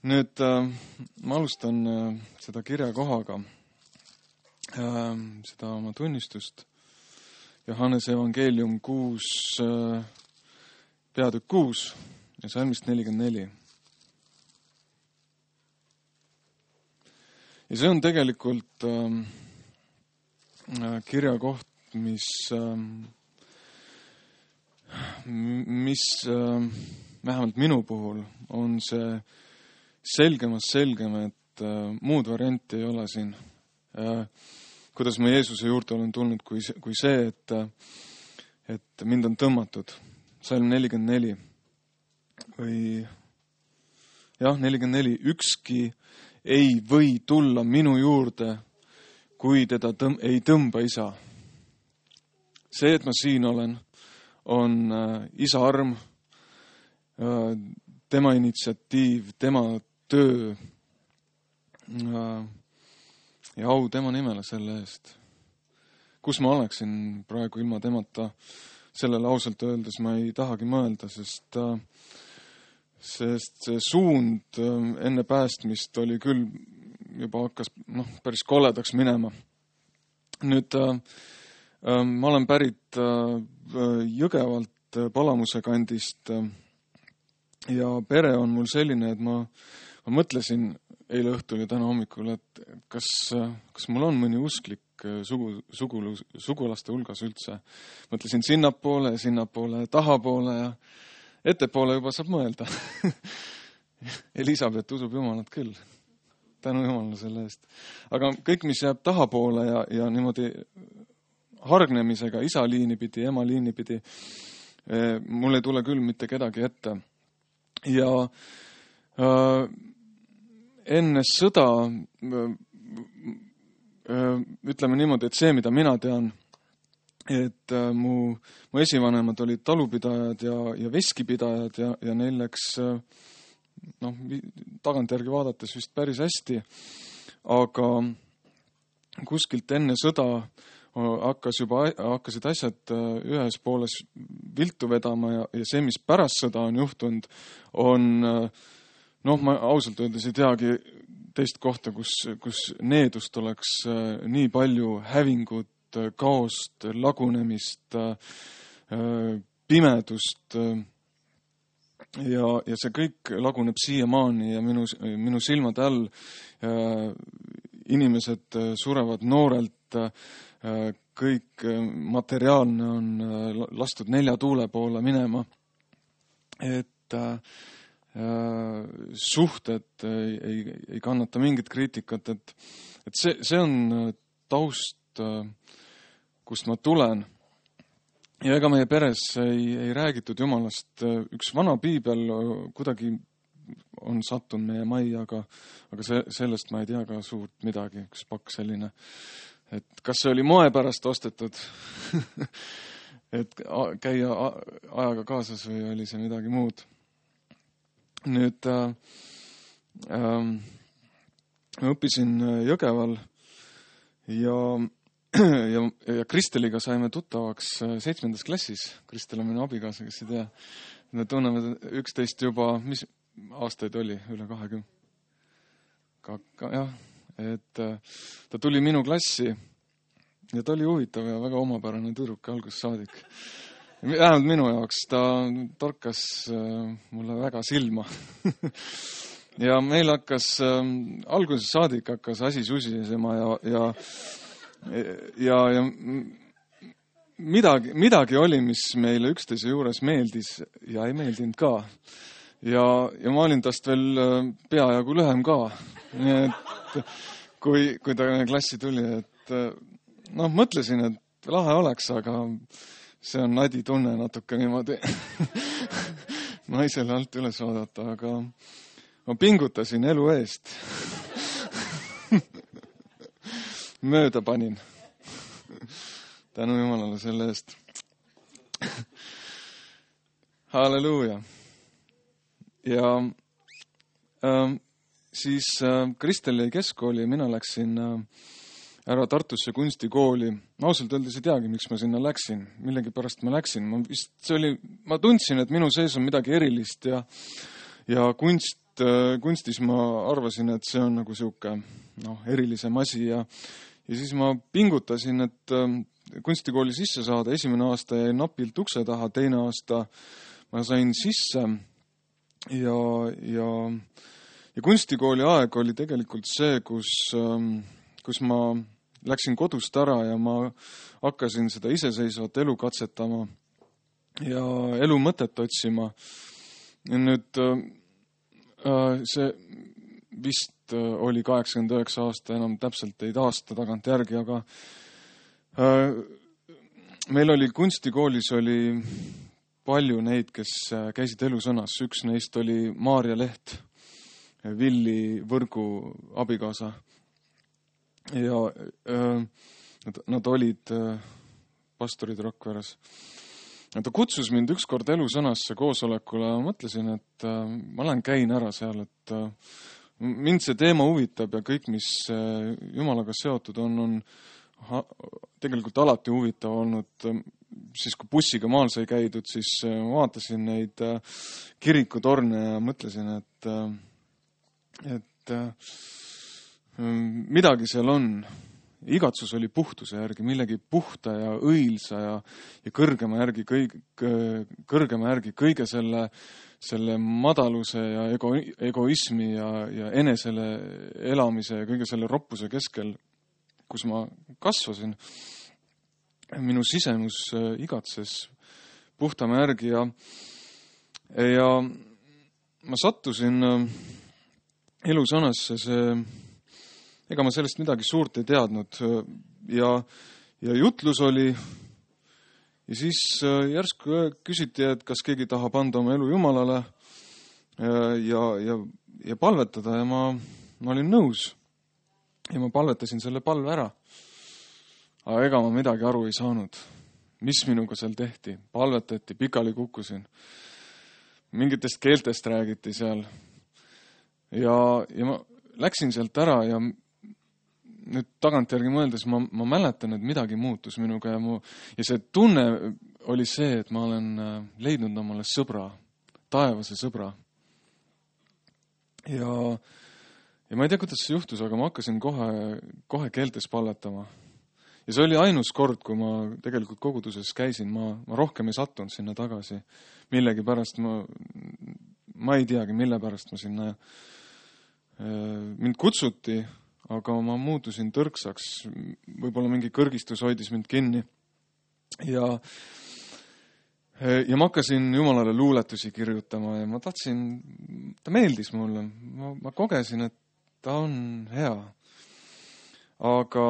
Nüüd ma alustan seda kirjakohaga, seda oma tunnistust. Johannese evangeelium 6, peatükk 6 ja salmist 44. Ja see on tegelikult kirjakoht, mis vähemalt minu puhul on see selgemast selgem, et muud varianti ei ole siin. Kuidas ma Jeesuse juurde olen tulnud, kui see, et mind on tõmmatud. Salm 44. Või 44. Ükski ei või tulla minu juurde, kui teda ei tõmba isa. See, et ma siin olen, on isa arm, tema initsiatiiv, tema töö ja au tema nimele selle eest. Kus ma oleksin praegu ilma temata, sellele ausalt öeldes ma ei tahagi mõelda, sest see suund enne päästmist oli küll juba hakkas päris koledaks minema. Nüüd ma olen pärit Jõgevalt, Palamuse kandist ja pere on mul selline, et ma mõtlesin eile õhtul ja täna hommikul, et kas mul on mõni usklik sugulaste hulgas üldse. Mõtlesin sinnapoole, tahapoole ja ettepoole juba saab mõelda. Elisabeth usub Jumalat küll. Tänu Jumalale selle eest. Aga kõik, mis jääb tahapoole ja niimoodi hargnemisega isa liini pidi, ema liini pidi, mul ei tule küll mitte kedagi ette. Ja enne sõda ütleme niimoodi, et see, mida mina tean, et mu esivanemad olid talupidajad ja veskipidajad ja neil läks tagantjärgi vaadates vist päris hästi, aga kuskilt enne sõda hakkasid asjad ühes pooles viltu vedama ja see, mis pärast sõda on juhtunud, on, ma ausalt öeldes ei teagi teist kohta, kus needust oleks nii palju hävingut, kaost, lagunemist, pimedust ja see kõik laguneb siiamaani ja minu silmade all inimesed surevad noorelt, kõik materiaalne on lastud 4 tuule poole minema, et suhted ei kannata mingit kriitikat, et see on taust, kust ma tulen. Ja ega meie peres ei räägitud Jumalast. Üks vana piibel kuidagi on sattunud meie majja, aga sellest ma ei tea ka suurt midagi, üks pakk selline. Et kas see oli moe pärast ostetud, et käia ajaga kaasas või oli see midagi muud. Nüüd õppisin Jõgeval ja Kristeliga saime tuttavaks 7. klassis. Kristel on minu abikaasa, kes ei tea. Me tunneme 11 juba, mis aastaid oli, üle 20. Jah, et ta tuli minu klassi ja ta oli huvitav ja väga omapärane tüdruk algusest saadik. Vähemalt minu jaoks ta torkas mulle väga silma. Ja meil hakkas, algusest saadik hakkas asi susisema ja midagi oli, mis meile üksteise juures meeldis ja ei meeldinud ka. Ja ma olin tast veel peajagu lühem ka. Nii et kui ta klassi tuli, et mõtlesin, et lahe oleks, aga see on nadi tunne natuke niimoodi naisele alt üles vaadata, aga ma pingutasin elu eest. Mööda panin. Tänu Jumalale selle eest. Halleluuja. Ja siis Kristel jäi keskkooli ja mina läksin ära Tartusse kunstikooli. Ma ausalt öeldes ei teagi, miks ma sinna läksin. Millegipärast ma läksin. Ma tundsin, et minu sees on midagi erilist ja kunst kunstis ma arvasin, et see on nagu sihuke erilisem asi ja siis ma pingutasin, et kunstikooli sisse saada. Esimene aasta jäi napilt ukse taha, teine aasta ma sain sisse ja kunstikooli aeg oli tegelikult see, kus ma läksin kodust ära ja ma hakkasin seda iseseisvat elu katsetama ja elu mõtet otsima. Ja nüüd see vist oli 89 aasta, enam täpselt ei taasta tagant järgi, aga meil oli kunstikoolis oli palju neid, kes käisid Elusõnas. Üks neist oli Maarja Leht, Villi Võrgu abikaasa. Ja nad olid pastorid Rakveres. Ta kutsus mind ükskord Elusõnasse koosolekule ja mõtlesin, et ma lähen käin ära seal, et mind see teema huvitab ja kõik, mis Jumalaga seotud on tegelikult alati huvitav olnud. Siis kui bussiga maal sai käidud, siis vaatasin neid kirikutorne ja mõtlesin, et midagi seal on. Igatsus oli puhtuse järgi, millegi puhta ja õilsa ja kõrgema järgi kõige selle madaluse ja egoismi ja enesele elamise ja kõige selle roppuse keskel, kus ma kasvasin. Minu sisemus igatses puhtama järgi ja ma sattusin Elusõnasse ega ma sellest midagi suurt ei teadnud ja jutlus oli ja siis järsku küsiti, et kas keegi tahab anda oma elu Jumalale ja palvetada ja ma olin nõus ja ma palvetasin selle palve ära. Aga ega ma midagi aru ei saanud, mis minuga seal tehti. Palvetati, pikali kukkusin. Mingitest keeltest räägiti seal ja ma läksin sealt ära ja nüüd tagantjärgi mõeldes ma mäletan, et midagi muutus minuga ja see tunne oli see, et ma olen leidnud omale sõbra, taevase sõbra. Ja ma ei tea, kuidas see juhtus, aga ma hakkasin kohe keeltes palvetama. Ja see oli ainus kord, kui ma tegelikult koguduses käisin, ma rohkem ei sattunud sinna tagasi. Millegi pärast ma ei teagi, mille pärast ma sinna mind kutsuti, aga ma muutusin tõrksaks, võib-olla mingi kõrgistus hoidis mind kinni. Ja ma hakkasin Jumalale luuletusi kirjutama ja ta meeldis mulle. Ma kogesin, et ta on hea. Aga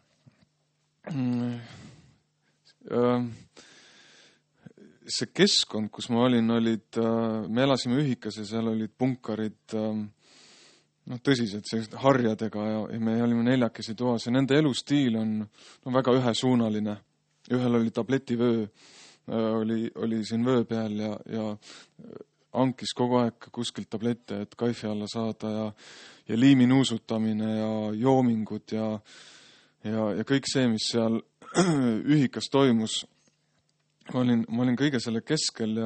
see keskkond, kus ma olin, me elasime ühikas ja seal olid punkarid, tõsiselt sellised harjadega ja me olime 4 toas ja nende elustiil on väga ühesuunaline. Ühel oli tabletivöö, oli siin vöö peal ja ankis kogu aeg kuskilt tablette, et kaifi alla saada ja liimi nuusutamine ja joomingud ja kõik see, mis seal ühikas toimus. Ma olin kõige selle keskel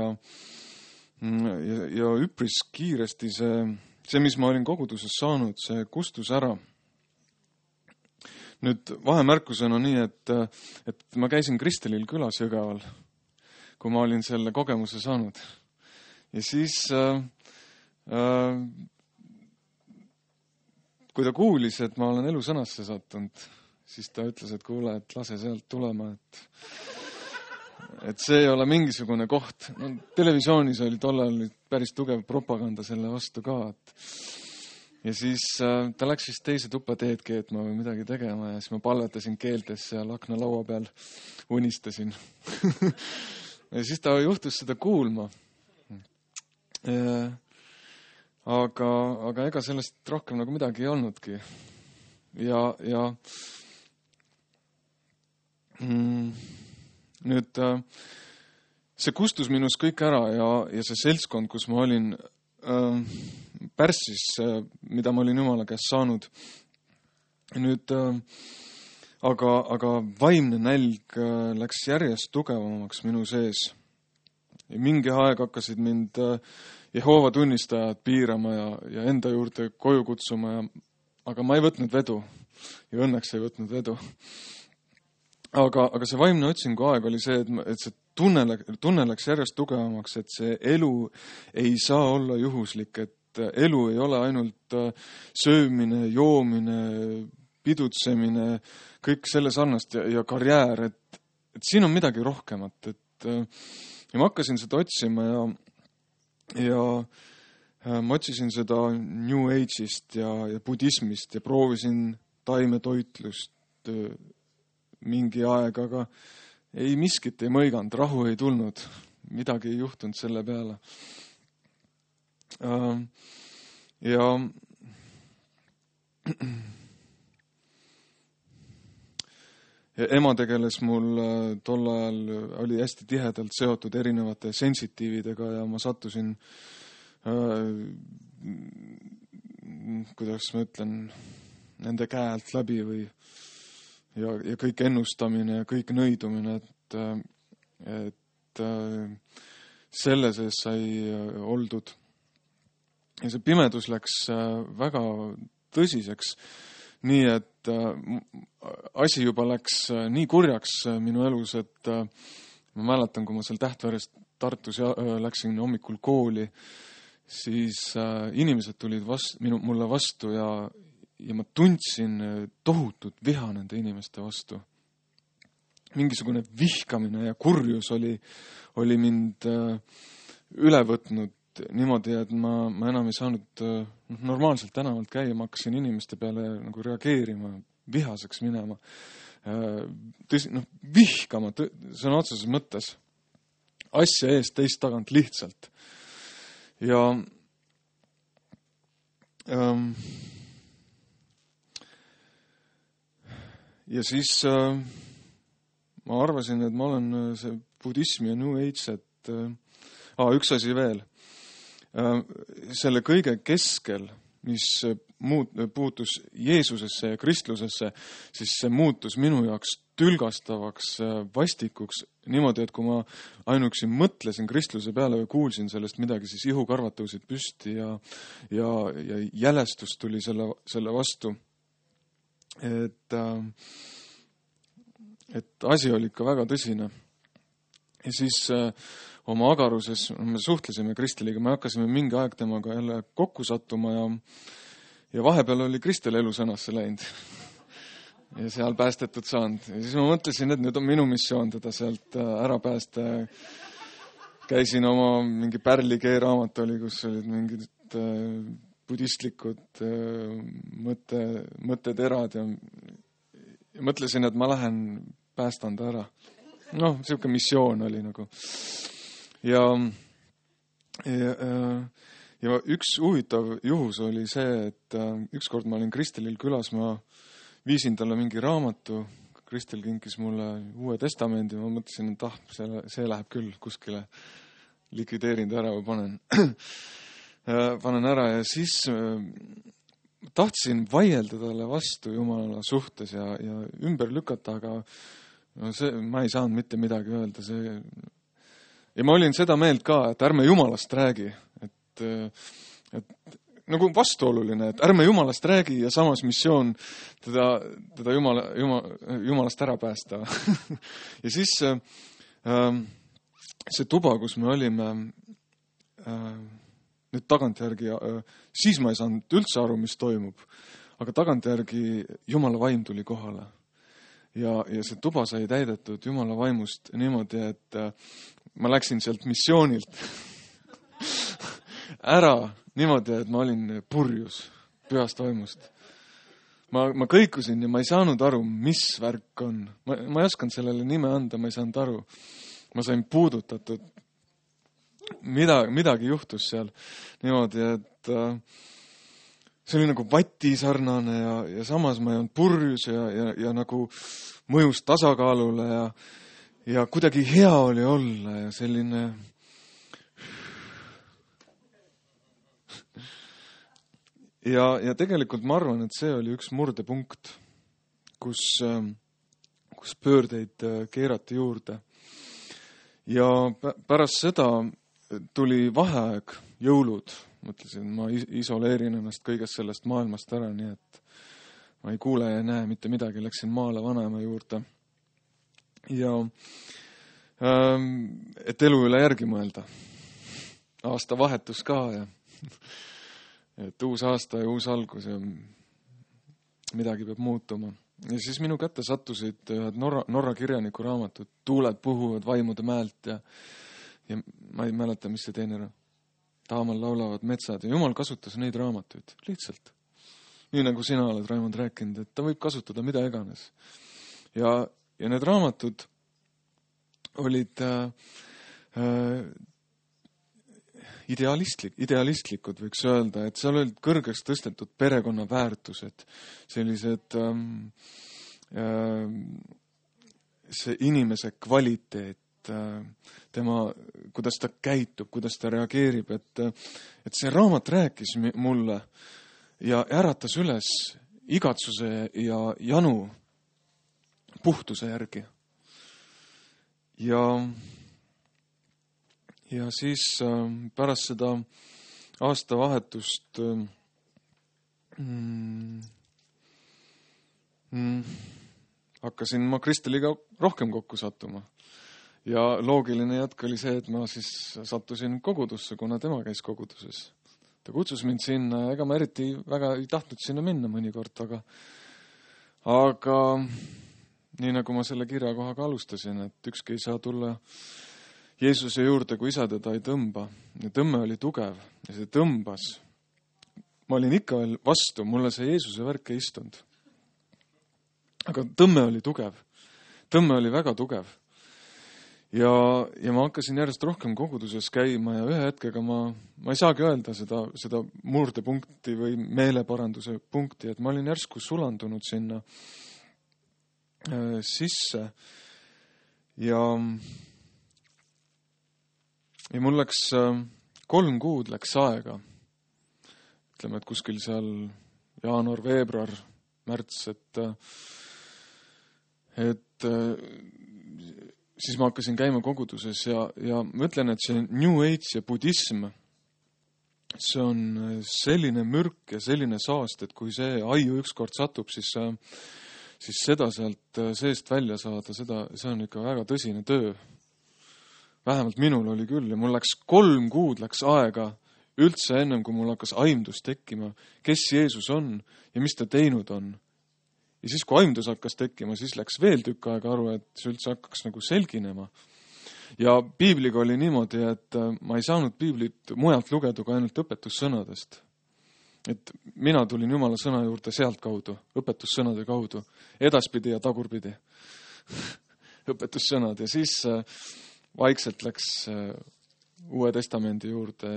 ja üpris kiiresti see, mis ma olin koguduses saanud, see kustus ära. Nüüd vahemärkusena nii, et ma käisin Kristelil külas Jõgeval, kui ma olin selle kogemuse saanud. Ja siis, kui ta kuulis, et ma olen Elusõnasse sattunud, siis ta ütles, et kuule, et lase sealt tulema, et see ei ole mingisugune koht. Televisioonis oli tollal päris tugev propaganda selle vastu ka. Ja siis ta läks vist teise tuppa teed keetma või midagi tegema ja siis ma palvetasin keeltes seal aknalaua peal, unistasin. Ja siis ta juhtus seda kuulma. Aga ega sellest rohkem nagu midagi ei olnudki. Ja nüüd see kustus minus kõik ära ja see seltskond, kus ma olin, pärssis, mida ma olin Jumala käest saanud. Nüüd, aga vaimne nälg läks järjest tugevamaks minu sees. Ja mingi aeg hakkasid mind Jehoova tunnistajad piirama ja enda juurde koju kutsuma aga ma ei võtnud vedu ja õnneks ei võtnud vedu. Aga see vaimne otsingu aeg oli see, et see tunne läks järjest tugevamaks, et see elu ei saa olla juhuslik, et elu ei ole ainult söömine, joomine, pidutsemine, kõik selle sarnast ja karjäär, et siin on midagi rohkemat. Ja ma hakkasin seda otsima ja ma otsisin seda New Age'ist ja budismist ja proovisin taimetoitlust mingi aeg, aga ei miskit ei mõiganud, rahu ei tulnud, midagi ei juhtunud selle peale. Ja ema tegeles mul tol ajal, oli hästi tihedalt seotud erinevate sensitiividega ja ma sattusin, kuidas ma ütlen, nende käelt läbi ja kõik ennustamine ja kõik nõidumine, et selle sees sai oldud. Ja see pimedus läks väga tõsiseks, nii et asi juba läks nii kurjaks minu elus, et ma mäletan, kui ma seal Tähtveres Tartus läksin hommikul kooli, siis inimesed tulid mulle vastu ja ma tundsin tohutut viha nende inimeste vastu. Mingisugune vihkamine ja kurjus oli mind üle võtnud niimoodi, et ma enam ei saanud normaalselt tänavalt käia, ma hakkasin inimeste peale nagu reageerima, vihaseks minema, vihkama sõna otseses mõttes, asja eest teist tagant lihtsalt. Ja siis ma arvasin, et ma olen see budism ja New Age, et üks asi veel. Selle kõige keskel, mis puutus Jeesusesse ja kristlusesse, siis see muutus minu jaoks tülgastavaks, vastikuks, niimoodi, et kui ma ainuüksi mõtlesin kristluse peale või kuulsin sellest midagi, siis ihukarvad tõusid püsti ja jälestus tuli selle vastu. Et asi oli ikka väga tõsine. Ja siis oma agaruses me suhtlesime Kristeliga, me hakkasime mingi aeg temaga jälle kokku sattuma ja vahepeal oli Kristel elusõnasse läinud ja seal päästetud saanud. Ja siis ma mõtlesin, et nüüd on minu missioon teda sealt ära päästa. Käisin oma mingi Pärlikee raamat oli, kus olid mingid budistlikud mõtteterad ja mõtlesin, et ma lähen päästan ta ära. Siuke missioon oli nagu. Ja üks huvitav juhus oli see, et ükskord ma olin Kristelil külas, ma viisin talle mingi raamatu, Kristel kinkis mulle Uue Testamendi, ma mõtlesin, et see läheb küll kuskile, likvideerin ta ära või panen ära ja siis tahtsin vaielda talle vastu Jumala suhtes ja ümber lükata, aga ma ei saanud mitte midagi öelda. Ja ma olin seda meelt ka, et ärme Jumalast räägi, et nagu vastuoluline, et ärme Jumalast räägi ja samas missioon teda Jumalast ära päästa. Ja siis see tuba, kus me olime nüüd tagantjärgi, siis ma ei saanud üldse aru, mis toimub, aga tagantjärgi Jumala vaim tuli kohale. Ja see tuba sai täidetud Jumala vaimust niimoodi, et ma läksin sealt missioonilt ära niimoodi, et ma olin purjus pühast vaimust. Ma kõikusin ja ma ei saanud aru, mis värk on. Ma ei osanud sellele nime anda, ma ei saanud aru. Ma sain puudutatud. Midagi juhtus seal niimoodi, et see oli nagu vati sarnane ja samas ma ei olnud purjus ja nagu mõjus tasakaalule ja kuidagi hea oli olla ja selline ja tegelikult ma arvan, et see oli üks murdepunkt, kus pöördeid keerati juurde. Ja pärast seda tuli vaheaeg jõulud. Mõtlesin, ma isoleerin ennast kõigest sellest maailmast ära, nii et ma ei kuule ja näe mitte midagi. Läksin maale vanaema juurde. Ja et elu üle järgi mõelda. Aasta vahetus ka ja et uus aasta ja uus algus ja midagi peab muutuma. Ja siis minu kätte sattusid ühed Norra kirjaniku raamatud Tuuled puhuvad vaimude mäelt ja ma ei mäleta, mis see teine Taamal laulavad metsad ja Jumal kasutas neid raamatuid lihtsalt. Nii nagu sina oled, Raimond, rääkinud, et ta võib kasutada mida iganes. Ja need raamatud olid idealistlikud, võiks öelda, et seal olid kõrgeks tõstetud perekonna väärtused, sellised see inimese kvaliteet, tema, kuidas ta käitub, kuidas ta reageerib, et see raamat rääkis mulle ja äratas üles igatsuse ja janu puhtuse järgi. Ja siis pärast seda aastavahetust hakkasin ma Kristeliga rohkem kokku sattuma. Ja loogiline jätk oli see, et ma siis sattusin kogudusse, kuna tema käis koguduses. Ta kutsus mind sinna, ega ma eriti väga ei tahtnud sinna minna mõnikord, aga nii nagu ma selle kirjakohaga alustasin, et ükski ei saa tulla Jeesuse juurde, kui isa teda ei tõmba. Ja tõmme oli tugev ja see tõmbas. Ma olin ikka veel vastu, mulle see Jeesuse värk ei istunud. Aga tõmme oli tugev. Tõmme oli väga tugev. Ja ma hakkasin järjest rohkem koguduses käima ja ühe hetkega ma ei saagi öelda seda murdepunkti või meeleparanduse punkti, et ma olin järsku sulandunud sinna sisse ja mul läks 3 kuud läks aega. Ütleme, et kuskil seal jaanuar, veebruar, märts, et siis ma hakkasin käima koguduses ja ma ütlen, et see New Age ja budism, see on selline mürk ja selline saast, et kui see aiu ükskord satub, siis seda sealt seest välja saada, see on ikka väga tõsine töö. Vähemalt minul oli küll ja mul läks 3 kuud läks aega üldse ennem, kui mul hakkas aimdus tekkima, kes Jeesus on ja mis ta teinud on. Ja siis, kui aimdus hakkas tekkima, siis läks veel tükk aega aru, et see üldse hakkaks nagu selginema. Ja piibliga oli niimoodi, et ma ei saanud piiblit mujalt lugeda kui ainult õpetussõnadest. Et mina tulin Jumala sõna juurde sealt kaudu, õpetussõnade kaudu, edaspidi ja tagurpidi. Õpetussõnad ja siis vaikselt läks Uue Testamendi juurde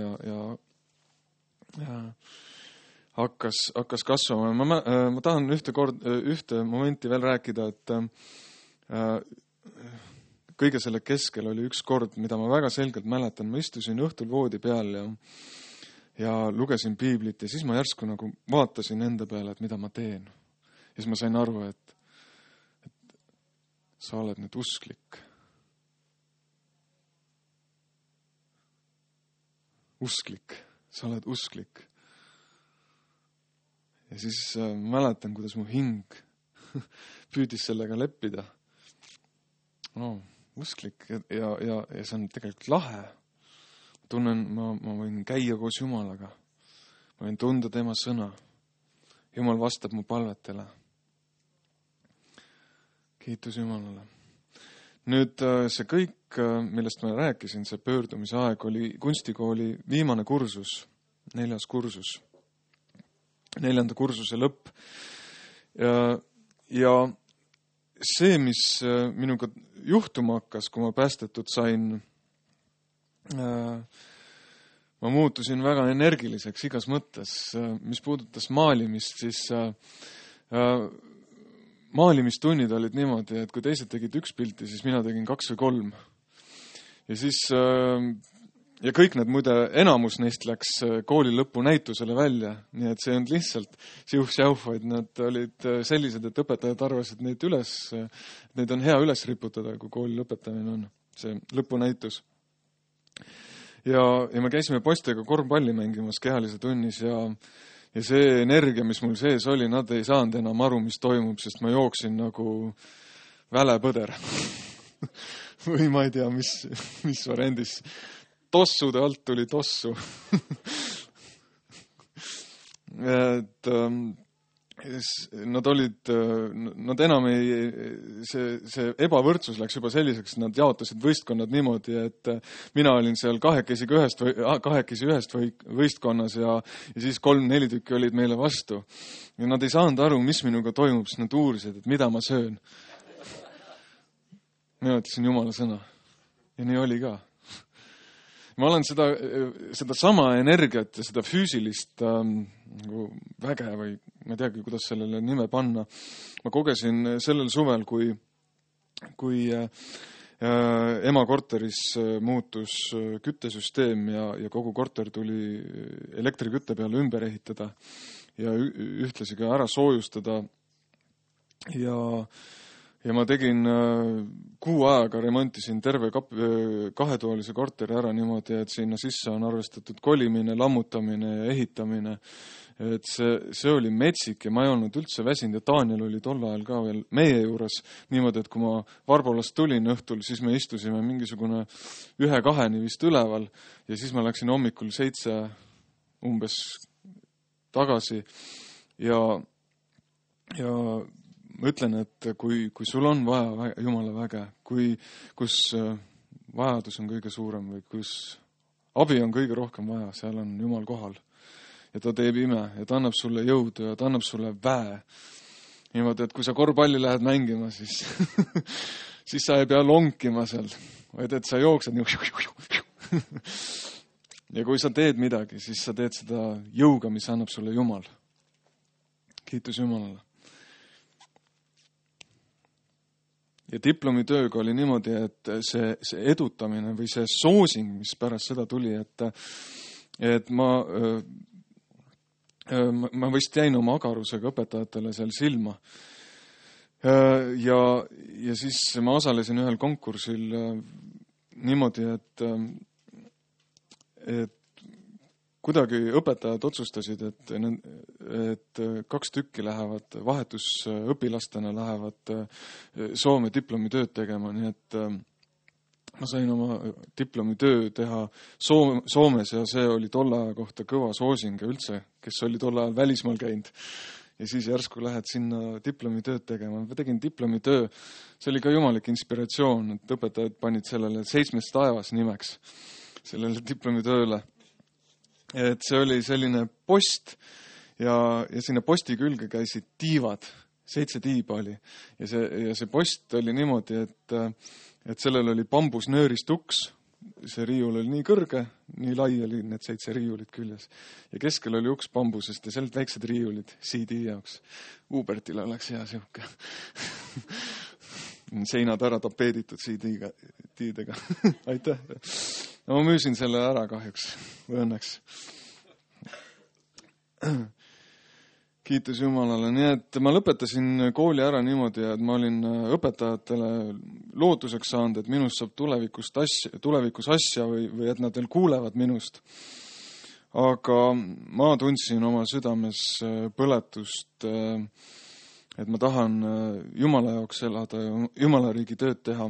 ja hakkas kasvama. Ma tahan ühte momenti veel rääkida, et kõige selle keskel oli üks kord, mida ma väga selgelt mäletan. Ma istusin õhtul voodi peal ja lugesin piiblit ja siis ma järsku nagu vaatasin enda peale, et mida ma teen. Ja siis ma sain aru, et sa oled nüüd usklik. Usklik. Sa oled usklik. Ja siis mäletan, kuidas mu hing püüdis sellega leppida. Usklik ja see on tegelikult lahe. Tunnen, ma võin käia koos Jumalaga. Ma võin tunda tema sõna. Jumal vastab mu palvetele. Kiitus Jumalale. Nüüd see kõik, millest ma rääkisin, see pöördumise aeg oli kunstikooli viimane kursus, 4. kursus. 4. kursuse lõpp. Ja see, mis minuga juhtuma hakkas, kui ma päästetud sain, ma muutusin väga energiliseks igas mõttes. Mis puudutas maalimist, siis maalimistunnid olid niimoodi, et kui teised tegid 1 pilti, siis mina tegin 2 või 3. Ja siis ja kõik need muide, enamus neist läks kooli lõpunäitusele välja, nii et see on lihtsalt siuh-säuh, vaid nad olid sellised, et õpetajad arvasid neid on hea üles riputada, kui kooli lõpetamine on see lõpunäitus. ja me käisime poistega korvpalli mängimas kehalise tunnis ja see energia, mis mul sees oli, nad ei saanud enam aru, mis toimub, sest ma jooksin nagu välepõder. Või ma ei tea, mis variandis. Tossude alt tuli tossu. Et nad enam see ebavõrdsus läks juba selliseks, nad jaotasid võistkonnad niimoodi, et mina olin seal kahekesi ühest võistkonnas ja siis 3-4 tükki olid meile vastu. Ja nad ei saanud aru, mis minuga toimub, sest nad uurisid, et mida ma söön. Mina ütlesin Jumala sõna. Ja nii oli ka. Ma olen seda sama energiat ja seda füüsilist väge või ma ei teagi, kuidas sellele nime panna. Ma kogesin sellel suvel, kui ema korteris muutus küttesüsteem ja kogu korter tuli elektrikütte peale ümber ehitada ja ühtlasi ka ära soojustada. Ja ma tegin 6 aega, remontisin terve 2-toalise korteri ära niimoodi, et sinna sisse on arvestatud kolimine, lammutamine ja ehitamine. Et see oli metsik ja ma ei olnud üldse väsinud ja Daniel oli tol ajal ka veel meie juures niimoodi, et kui ma Varbolast tulin õhtul, siis me istusime mingisugune 1-2 vist üleval ja siis ma läksin hommikul 7 umbes tagasi ja ma ütlen, et kui sul on vaja Jumala väge, kus vajadus on kõige suurem või kus abi on kõige rohkem vaja, seal on Jumal kohal. Ja ta teeb ime ja ta annab sulle jõudu ja ta annab sulle väe. Niimoodi, et kui sa korvpalli lähed mängima, siis sa ei pea lonkima seal, vaid et sa jooksed nii. Ja kui sa teed midagi, siis sa teed seda jõuga, mis annab sulle Jumal. Kiitus Jumalale. Ja diplomitööga oli niimoodi, et see edutamine või see soosing, mis pärast seda tuli, et ma vist jäin oma agarusega õpetajatele seal silma. Ja siis ma osalesin ühel konkursil niimoodi, et kuidagi õpetajad otsustasid, et 2 tükki lähevad vahetusõpilastena lähevad Soome diplomitööd tegema, nii et ma sain oma diplomitöö teha Soomes ja see oli tolle aja kohta kõva soosing üldse, kes oli tolle ajal välismaal käinud. Ja siis järsku lähed sinna diplomitööd tegema. Ma tegin diplomitöö, see oli ka jumalik inspiratsioon, et õpetajad panid sellele 7 taevas nimeks, sellele diplomitööle. Et see oli selline post ja sinna posti külge käisid tiivad, 7 tiiba oli. Ja see post oli niimoodi, et sellel oli bambusnöörist uks, see riiul oli nii kõrge, nii lai oli need 7 riiulit küljes. Ja keskel oli uks bambusest ja sealt väiksed riiulid CD jaoks. Ubertil oleks hea sihuke. Seinad ära tapeeditud CD-dega. Aitäh. No, ma müüsin selle ära kahjuks, või õnneks. Kiitus Jumalale. Nii et ma lõpetasin kooli ära niimoodi, et ma olin õpetajatele lootuseks saanud, et minust saab tulevikus asja või et nad veel kuulevad minust. Aga ma tundsin oma südames põletust, et ma tahan Jumala jaoks elada ja Jumala riigi tööd teha.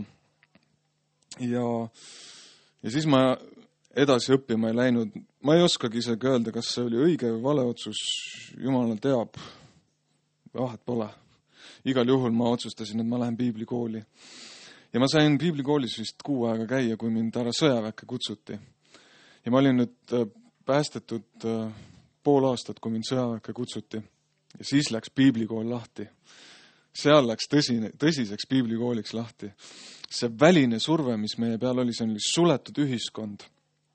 Ja siis ma edasi õppima ei läinud. Ma ei oskagi isegi öelda, kas see oli õige või vale otsus. Jumal teab. Vahet pole. Igal juhul ma otsustasin, et ma lähen piiblikooli. Ja ma sain piiblikoolis vist 6 aega käia, kui mind ära sõjaväkke kutsuti. Ja ma olin nüüd päästetud pool aastat, kui mind sõjaväkke kutsuti. Ja siis läks piiblikool lahti. Seal läks tõsiseks piiblikooliks lahti. See väline surve, mis meie peal oli, see oli suletud ühiskond.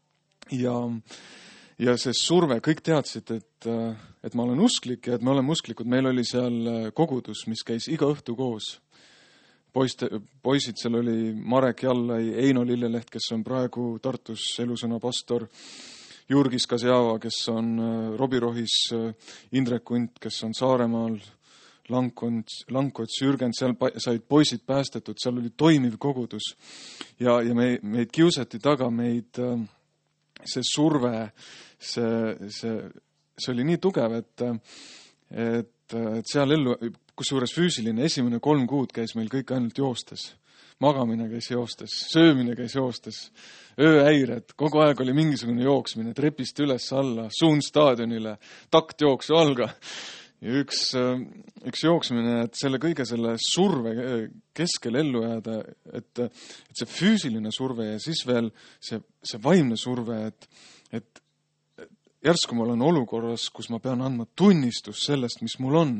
Ja see surve, kõik teadsid, et ma olen usklik ja et me oleme usklikud. Meil oli seal kogudus, mis käis iga õhtu koos. Poisid, seal oli Marek Jallai, Eino Lilleleht, kes on praegu Tartus elusõna pastor, Jurgis Kasjava, kes on Robi Rohis, Indrek Kunt, kes on Saaremaal, Lankots, Jürgen, seal said poisid päästetud, seal oli toimiv kogudus. Ja meid kiusati taga, see surve, see oli nii tugev, et seal kusjuures füüsiline esimene 3 kuud käis meil kõik ainult joostes. Magamine käis joostes, söömine käis joostes, ööhäired, kogu aeg oli mingisugune jooksmine, trepist üles alla, suund staadionile, takt jooksu alga. Ja üks jooksmine, et selle kõige selle surve keskel ellu jääda, et see füüsiline surve ja siis veel see vaimne surve, et järsku ma olen olukorras, kus ma pean andma tunnistus sellest, mis mul on.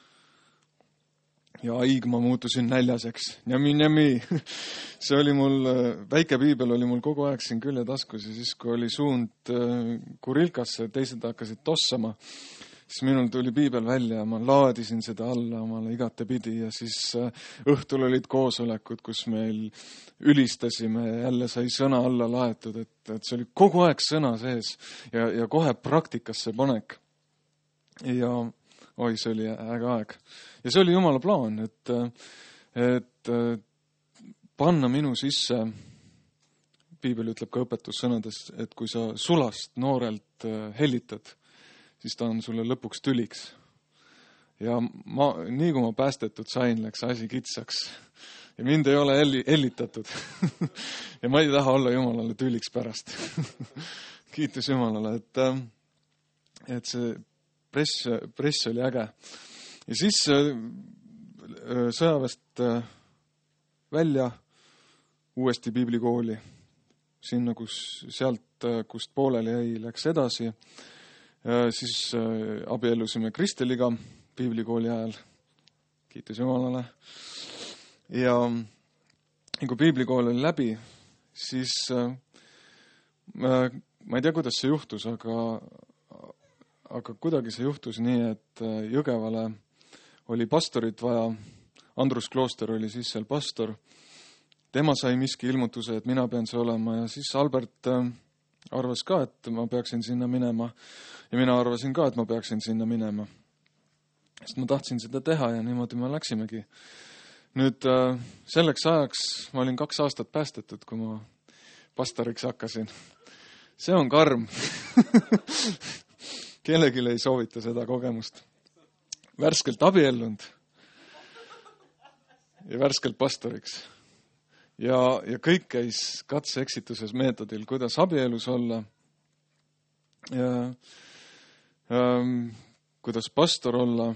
Ja ma muutusin näljaseks. Njami. See oli mul, väike piibel oli mul kogu aeg siin küljetaskus ja siis, kui oli suund Kurilkasse, teised hakkasid tossama, siis minul tuli piibel välja ja ma laadisin seda alla omale igatepidi ja siis õhtul olid koosolekud, kus meil ülistasime ja jälle sai sõna alla laetud, et see oli kogu aeg sõna sees ja kohe praktikasse panek. Ja see oli äge aeg. Ja see oli Jumala plaan, et panna minu sisse, piibel ütleb ka õpetussõnades, et kui sa sulast noorelt hellitad, siis ta on sulle lõpuks tüliks. Ja nii kui ma päästetud sain, läks asi kitsaks. Ja mind ei ole hellitatud. Ja ma ei taha olla Jumalale tüliks pärast. Kiitus Jumalale, et see press oli äge. Ja siis sõjaväest välja uuesti piiblikooli. Sinna, kust pooleli jäi, läks edasi. Siis abiellusime Kristeliga piiblikooli ajal. Kiitus Jumalale. Ja kui piiblikool oli läbi, siis ma ei tea, kuidas see juhtus, aga kuidagi see juhtus nii, et Jõgevale oli pastorit vaja. Andrus Klooster oli siis seal pastor. Tema sai miski ilmutuse, et mina pean see olema ja siis Albert arvas ka, et ma peaksin sinna minema ja mina arvasin ka, et ma peaksin sinna minema. Sest ma tahtsin seda teha ja niimoodi me läksimegi. Nüüd selleks ajaks ma olin 2 aastat päästetud, kui ma pastoriks hakkasin. See on karm. Kellelgi ei soovita seda kogemust. Värskelt abiellunud ja värskelt pastoriks. Ja kõik käis katse-eksituses meetodil, kuidas abielus olla ja kuidas pastor olla.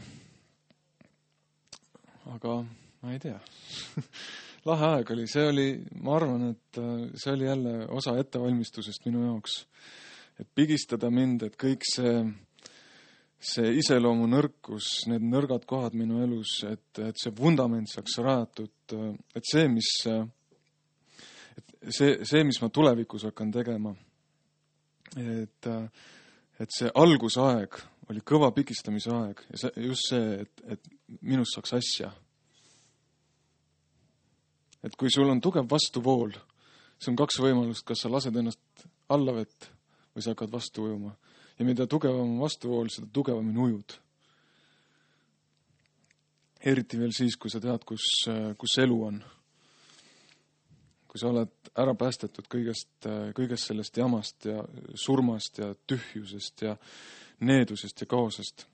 Aga ma ei tea. Lahe aeg oli. Ma arvan, et see oli jälle osa ettevalmistusest minu jaoks. Et pigistada mind, et kõik see iseloomu nõrkus, need nõrgad kohad minu elus, et see vundament saaks rajatud, et see, mis ma tulevikus hakkan tegema, et see algusaeg oli kõva pigistamise aeg ja just see, et minust saaks asja. Et kui sul on tugev vastuvool, see on 2 võimalust, kas sa lased ennast alla vett või sa hakkad vastu ujuma. Ja mida tugevam vastuvool, seda tugevamini ujud. Eriti veel siis, kui sa tead, kus elu on. Kui sa oled ära päästetud kõigest sellest jamast ja surmast ja tühjusest ja needusest ja kaosest.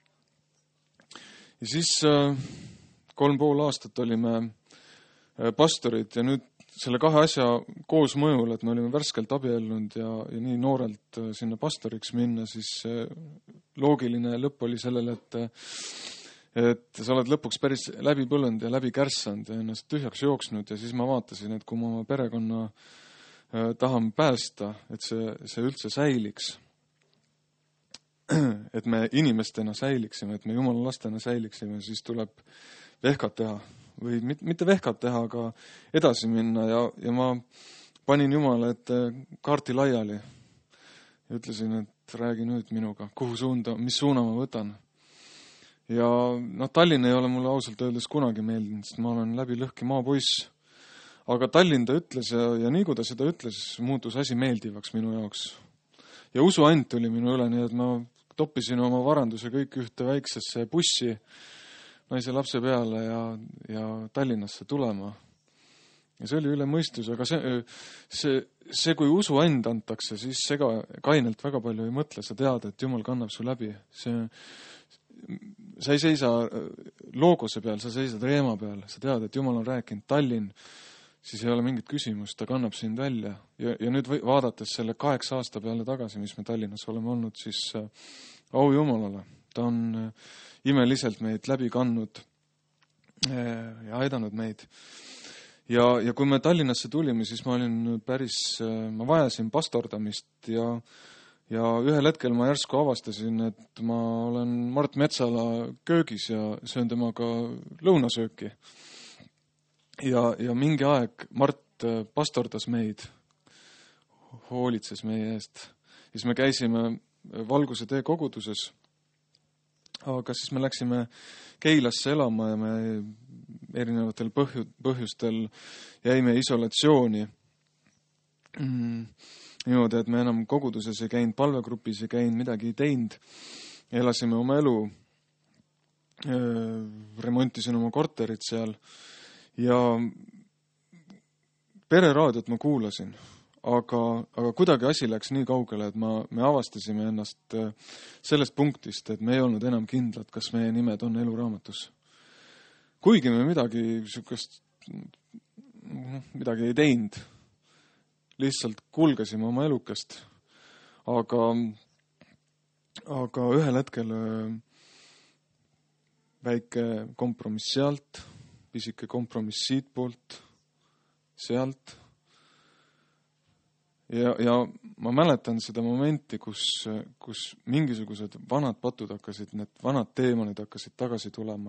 Ja siis 3,5 aastat olime pastorid ja nüüd selle 2 asja koos mõjul, et me olime värskelt abiellunud ja nii noorelt sinna pastoriks minna, siis loogiline lõpp oli sellele, et sa oled lõpuks päris läbi põlõnd ja läbi kärssanud ja ennast tühjaks jooksnud ja siis ma vaatasin, et kui ma oma perekonna tahan päästa, et see üldse säiliks, et me inimestena säiliksime, et me Jumala lastena säiliksime, siis tuleb vehkat teha. Või mitte vehkat teha, aga edasi minna ja ma panin Jumala ette kaarti laiali ja ütlesin, et räägi nüüd minuga, mis suuna ma võtan. Ja Tallinn ei ole mulle ausalt öeldes kunagi meeldinud, sest ma olen läbi lõhki maapoiss. Aga Tallinn ta ütles ja nii kui ta seda ütles, muutus asi meeldivaks minu jaoks. Ja usuant tuli minu üle, nii et ma toppisin oma varanduse kõik ühte väiksesse bussi naise lapse peale ja Tallinnasse tulema. Ja see oli üle mõistuse, aga see, kui usuand antakse, siis ega kainelt väga palju ei mõtle. Sa tead, et Jumal kannab su läbi. Sa ei seisa loogose peal, sa seisad reema peal. Sa tead, et Jumal on rääkinud Tallinn, siis ei ole mingit küsimust, ta kannab sind välja. Ja nüüd vaadates selle 8 aasta peale tagasi, mis me Tallinnas oleme olnud, siis au Jumalale. Ta on imeliselt meid läbi kandnud ja aidanud meid. Ja kui me Tallinnasse tulime, siis ma vajasin pastordamist ja ühel hetkel ma järsku avastasin, et ma olen Mart Metsala köögis ja söön temaga lõunasööki. Ja mingi aeg Mart pastordas meid, hoolitses meie eest. Siis me käisime Valguse tee koguduses, aga siis me läksime Keilasse elama ja me erinevatel põhjustel jäime isolatsiooni. Niimoodi, et me enam koguduses ei käinud, palvegrupis ei käinud, midagi ei teinud. Elasime oma elu, remontisin oma korterit seal ja pereraadiot ma kuulasin. Aga kuidagi asi läks nii kaugele, et me avastasime ennast sellest punktist, et me ei olnud enam kindlad, kas meie nimed on eluraamatus. Kuigi me midagi ei teinud, lihtsalt kulgesime oma elukest. Aga ühel hetkel väike kompromiss sealt, pisike kompromiss siit poolt, sealt. Ja ma mäletan seda momenti, kus mingisugused vanad patud need vanad teemonid hakkasid tagasi tulema.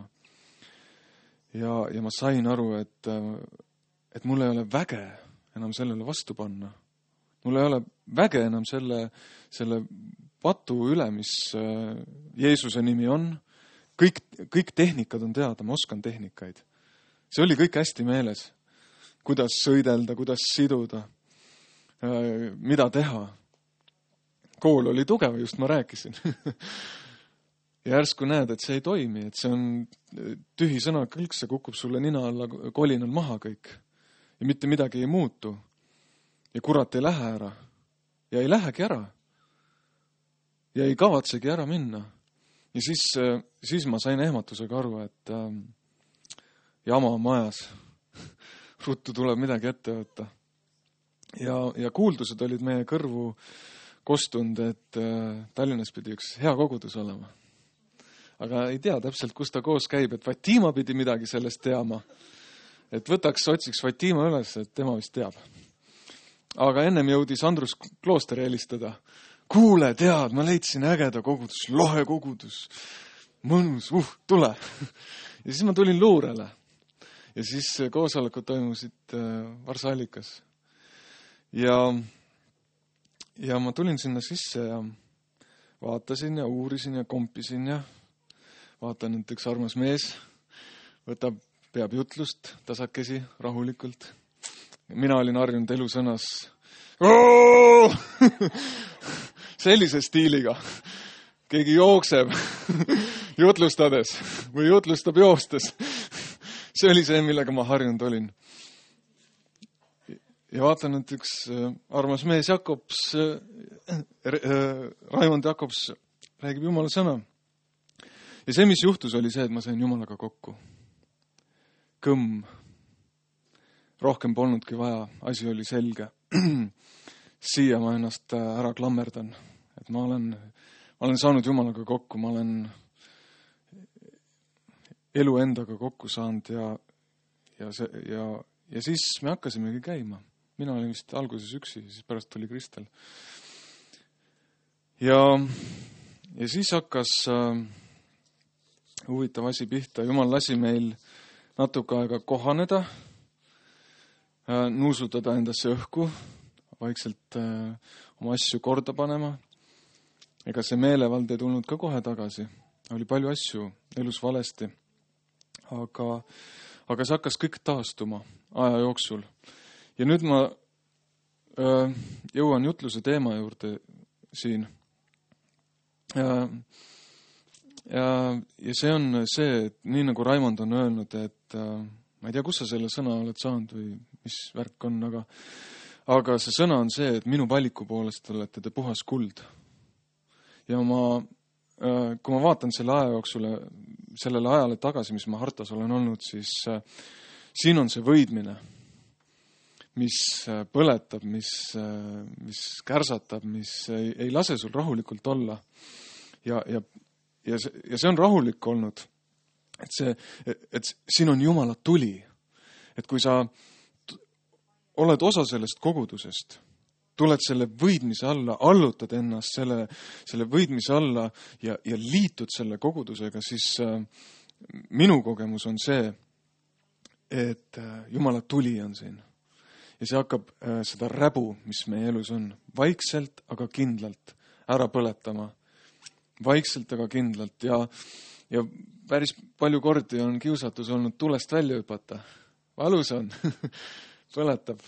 Ja ma sain aru, et mul ei ole väge enam sellele vastu panna. Mul ei ole väge enam selle patu üle, mis Jeesuse nimi on. Kõik tehnikad on teada, ma oskan tehnikaid. See oli kõik hästi meeles. Kuidas sõidelda, kuidas siduda, mida teha. Kool oli tugev, just ma rääkisin. Ja järsku näed, et see ei toimi, et see on tühi sõna kõlk, see kukub sulle nina alla kolinal maha kõik. Ja mitte midagi ei muutu. Ja kurat ei lähe ära. Ja ei lähegi ära. Ja ei kavatsegi ära minna. Ja siis ma sain ehmatusega aru, et jama on majas. Ruttu tuleb midagi ette võtta. Ja kuuldused olid meie kõrvu kostunud, et Tallinnas pidi üks hea kogudus olema. Aga ei tea täpselt, kus ta koos käib, et Fatima pidi midagi sellest teama. Et otsiks Fatima üles, et tema vist teab. Aga ennem jõudis Andrus Klooster helistada. Kuule, tead, ma leidsin ägeda kogudus, lohe kogudus. Mõnus, tule. Ja siis ma tulin luurele. Ja siis koosolekud toimusid Varsallikas. Ja ma tulin sinna sisse ja vaatasin ja uurisin ja kompisin ja vaatan, et üks armas mees peab jutlust tasakesi, rahulikult. Mina olin harjunud elusõnas sellise stiiliga. Keegi jookseb jutlustades või jutlustab joostes. See oli see, millega ma harjunud olin. Ja vaatan, et üks armas mees Raimond Jakobs räägib Jumala sõna. Ja see, mis juhtus, oli see, et ma sain Jumalaga kokku. Kõmm. Rohkem polnudki vaja. Asi oli selge. Siia ma ennast ära klammerdan. Et ma olen saanud Jumalaga kokku. Ma olen elu endaga kokku saanud ja siis me hakkasimegi käima. Mina olin vist alguses üksi, siis pärast tuli Kristel. Ja siis hakkas huvitav asi pihta. Jumal lasi meil natuke aega kohaneda, nuusutada endasse õhku, vaikselt oma asju korda panema. Ega see meelevald ei tulnud ka kohe tagasi. Oli palju asju elus valesti. Aga see hakkas kõik taastuma aja jooksul. Ja nüüd ma jõuan jutluse teema juurde siin. Ja see on see, et nii nagu Raimond on öelnud, et ma ei tea, kus sa selle sõna oled saanud või mis värk on, aga see sõna on see, et minu valiku poolest olete te puhas kuld. Ja kui ma vaatan sellele ajale tagasi, mis ma Hartas olen olnud, siis siin on see võidmine, mis põletab, mis kärsatab, mis ei lase sul rahulikult olla. Ja see on rahulik olnud, et siin on Jumala tuli. Et kui sa oled osa sellest kogudusest, tuled selle võidmise alla, allutad ennast selle võidmise alla ja liitud selle kogudusega, siis minu kogemus on see, et Jumala tuli on siin. Ja see hakkab seda räbu, mis meie elus on, vaikselt, aga kindlalt ära põletama. Vaikselt, aga kindlalt. Ja päris palju kordi on kiusatus olnud tulest välja hüpata. Valus on, põletab,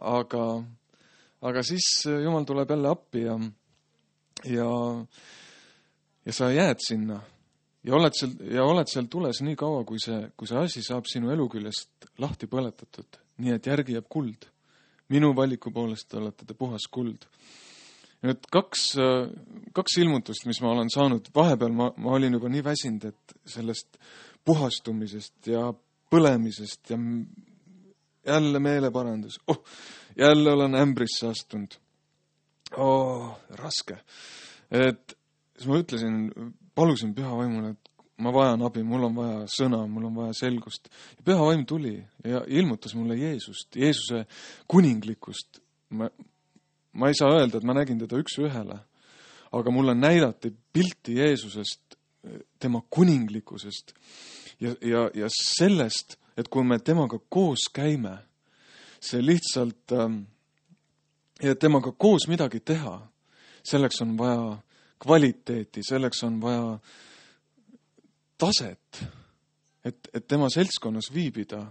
aga siis Jumal tuleb jälle appi ja sa jääd sinna ja oled seal tules nii kaua, kui see asi saab sinu elu küljest lahti põletatud. Nii et järgi jääb kuld. Minu valiku poolest olete te puhas kuld. Ja nüüd kaks ilmutust, mis ma olen saanud, vahepeal ma olin juba nii väsinud, et sellest puhastumisest ja põlemisest ja jälle meeleparandus. Jälle olen ämbrisse astunud. Raske. Et siis ma ütlesin, palusin Püha Vaimule, et ma vajan abi, mul on vaja sõna, mul on vaja selgust. Ja Püha Vaim tuli ja ilmutas mulle Jeesust, Jeesuse kuninglikkust. Ma ei saa öelda, et ma nägin teda üks ühele, aga mulle näidati pilti Jeesusest, tema kuninglikkusest ja sellest, et kui me temaga koos käime, see lihtsalt, ja temaga koos midagi teha, selleks on vaja kvaliteeti, selleks on vaja taset, et tema seltskonnas viibida.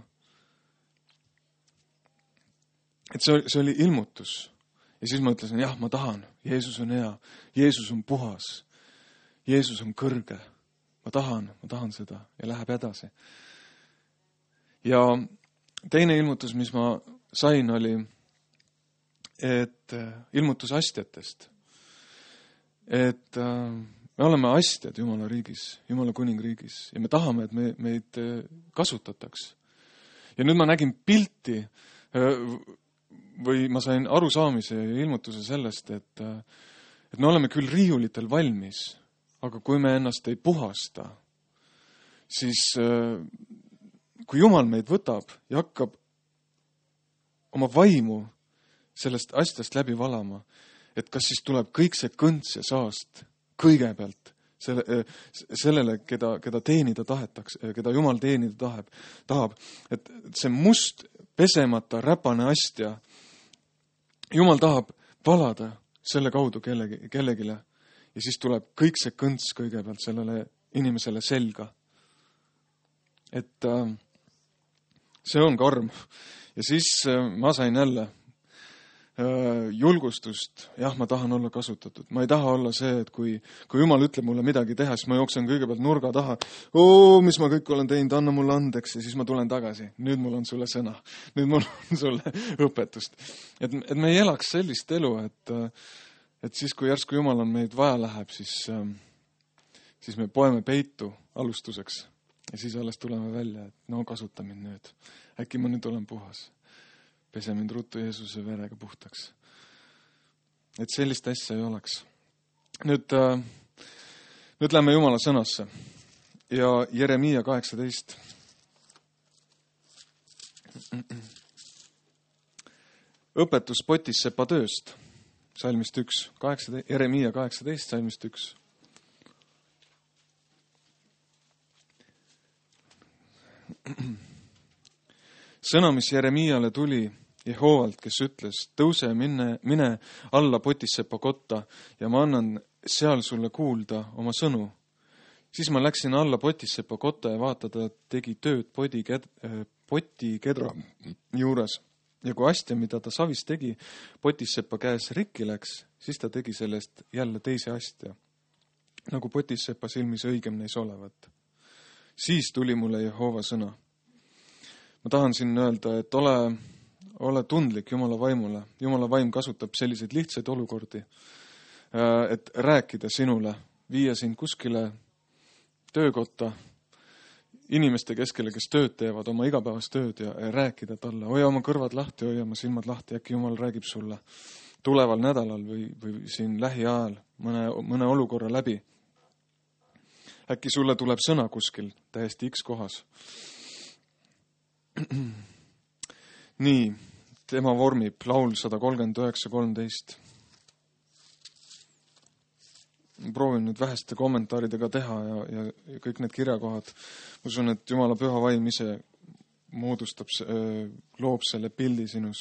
Et see oli ilmutus. Ja siis ma ütlesin, jah, ma tahan, Jeesus on hea, Jeesus on puhas, Jeesus on kõrge, ma tahan seda ja läheb edasi. Ja teine ilmutus, mis ma sain, oli, et ilmutus astjatest. Et me oleme astjad Jumala riigis, Jumala kuningriigis ja me tahame, et meid kasutataks. Ja nüüd ma nägin pilti või ma sain arusaamise ja ilmutuse sellest, et me oleme küll riiulitel valmis, aga kui me ennast ei puhasta, siis kui Jumal meid võtab ja hakkab oma vaimu sellest asjast läbi valama, et kas siis tuleb kõik see kõnts ja saast kõigepealt sellele, keda teenida tahetakse, keda Jumal teenida tahab. Et see must, pesemata, räpane astja, Jumal tahab valada selle kaudu kellegile ja siis tuleb kõik see kõnts kõigepealt sellele inimesele selga. Et see on karm. Ja siis ma sain jälle julgustust. Jah, ma tahan olla kasutatud. Ma ei taha olla see, et kui Jumal ütleb mulle midagi teha, siis ma jooksen kõigepealt nurga taha. Mis ma kõik olen teinud, anna mulle andeks ja siis ma tulen tagasi. Nüüd mul on sulle sõna. Nüüd mul on sulle õpetust. Et me ei elaks sellist elu, et siis, kui järsku Jumal on meid vaja läheb, siis me poeme peitu alustuseks. Ja siis alles tuleme välja, et no kasuta mind nüüd. Äkki ma nüüd olen puhas. Pese mind ruttu Jeesuse verega puhtaks. Et sellist asja ei oleks. Nüüd lähme Jumala sõnasse. Ja Jeremiia 18. Õpetus Potissepa tööst. Salmist 1. Jeremiia 18, salmist 1. Sõna, mis Jeremiale tuli Jehoovalt, kes ütles, tõuse mine alla Potissepa kotta ja ma annan seal sulle kuulda oma sõnu. Siis ma läksin alla Potissepa kotta ja vaata, ta tegi tööd potikedra juures. Ja kui astja, mida ta savis tegi, Potissepa käes rikki läks, siis ta tegi sellest jälle teise astja, nagu Potissepa silmis õigem neis olevat. Siis tuli mulle Jehoova sõna. Ma tahan siin öelda, et ole tundlik Jumala vaimule. Jumala vaim kasutab selliseid lihtsaid olukordi, et rääkida sinule, viia sind kuskile töökotta, inimeste keskele, kes tööd teevad, oma igapäevast tööd ja rääkida talle. Hoia oma kõrvad lahti, hoia oma silmad lahti, äkki Jumal räägib sulle tuleval nädalal või siin lähiajal mõne olukorra läbi. Äkki sulle tuleb sõna kuskil täiesti X kohas. Nii, tema vormib laul 139:13. Proovin nüüd väheste kommentaaridega teha ja kõik need kirjakohad. Ma usun, et Jumala püha vaim ise moodustab, loob selle pildi sinus.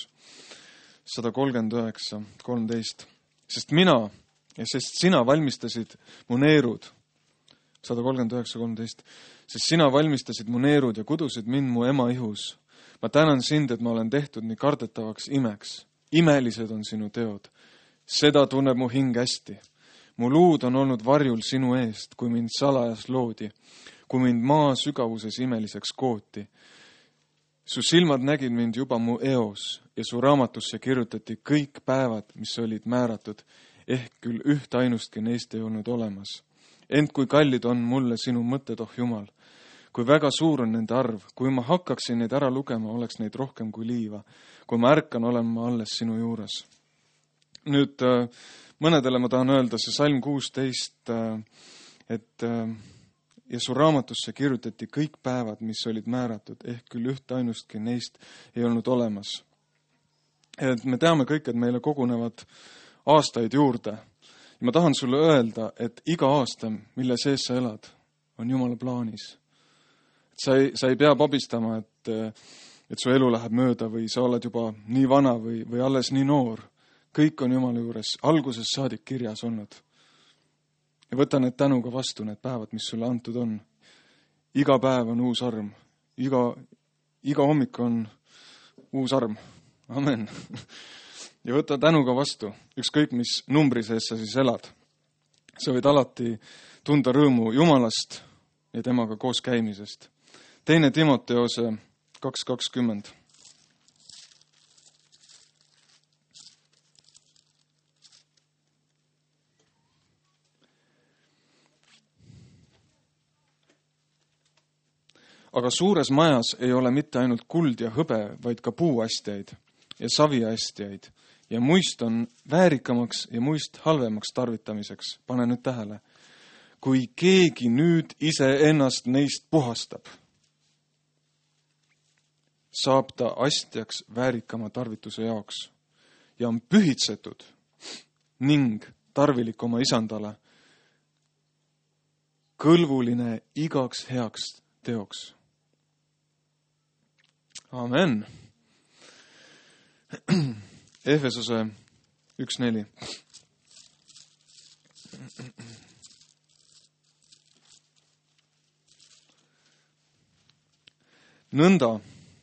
139:13. Sest sina valmistasid mu neerud. 139:13. Sest sina valmistasid mu neerud ja kudusid mind mu ema ihus. Ma tänan sind, et ma olen tehtud nii kardetavaks imeks. Imelised on sinu teod. Seda tunneb mu hing hästi. Mu luud on olnud varjul sinu eest, kui mind salajas loodi, kui mind maa sügavuses imeliseks kooti. Su silmad nägid mind juba mu eos ja su raamatusse kirjutati kõik päevad, mis olid määratud, ehk küll üht ainustki neist ei olnud olemas. Ent kui kallid on mulle sinu mõtted, oh Jumal, kui väga suur on nende arv, kui ma hakkaksin neid ära lugema, oleks neid rohkem kui liiva. Kui ma ärkan, olen ma alles sinu juures. Nüüd mõnedele ma tahan öelda see salm 16, et ja su raamatusse kirjutati kõik päevad, mis olid määratud, ehk küll üht ainustki neist ei olnud olemas. Et me teame kõik, et meile kogunevad aastaid juurde. Ja ma tahan sulle öelda, et iga aasta, mille sees sa elad, on Jumala plaanis. Sa ei pea pabistama, et su elu läheb mööda või sa oled juba nii vana või alles nii noor. Kõik on Jumala juures algusest saadik kirjas olnud. Ja võta need tänuga vastu, need päevad, mis sulle antud on. Iga päev on uus arm. Iga hommik on uus arm. Amen. Ja võta tänuga vastu, ükskõik mis numbri sees sa siis elad. Sa võid alati tunda rõõmu Jumalast ja temaga koos käimisest. 2. Timoteose 2:20. Aga suures majas ei ole mitte ainult kuld ja hõbe, vaid ka puuastjaid ja saviastjaid ja muist on väärikamaks ja muist halvemaks tarvitamiseks. Pane nüüd tähele. Kui keegi nüüd iseennast neist puhastab, saab ta astjaks väärikama tarvituse jaoks ja on pühitsetud ning tarvilik oma isandale, kõlvuline igaks heaks teoks. Amen. Efesose 1:4. Nõnda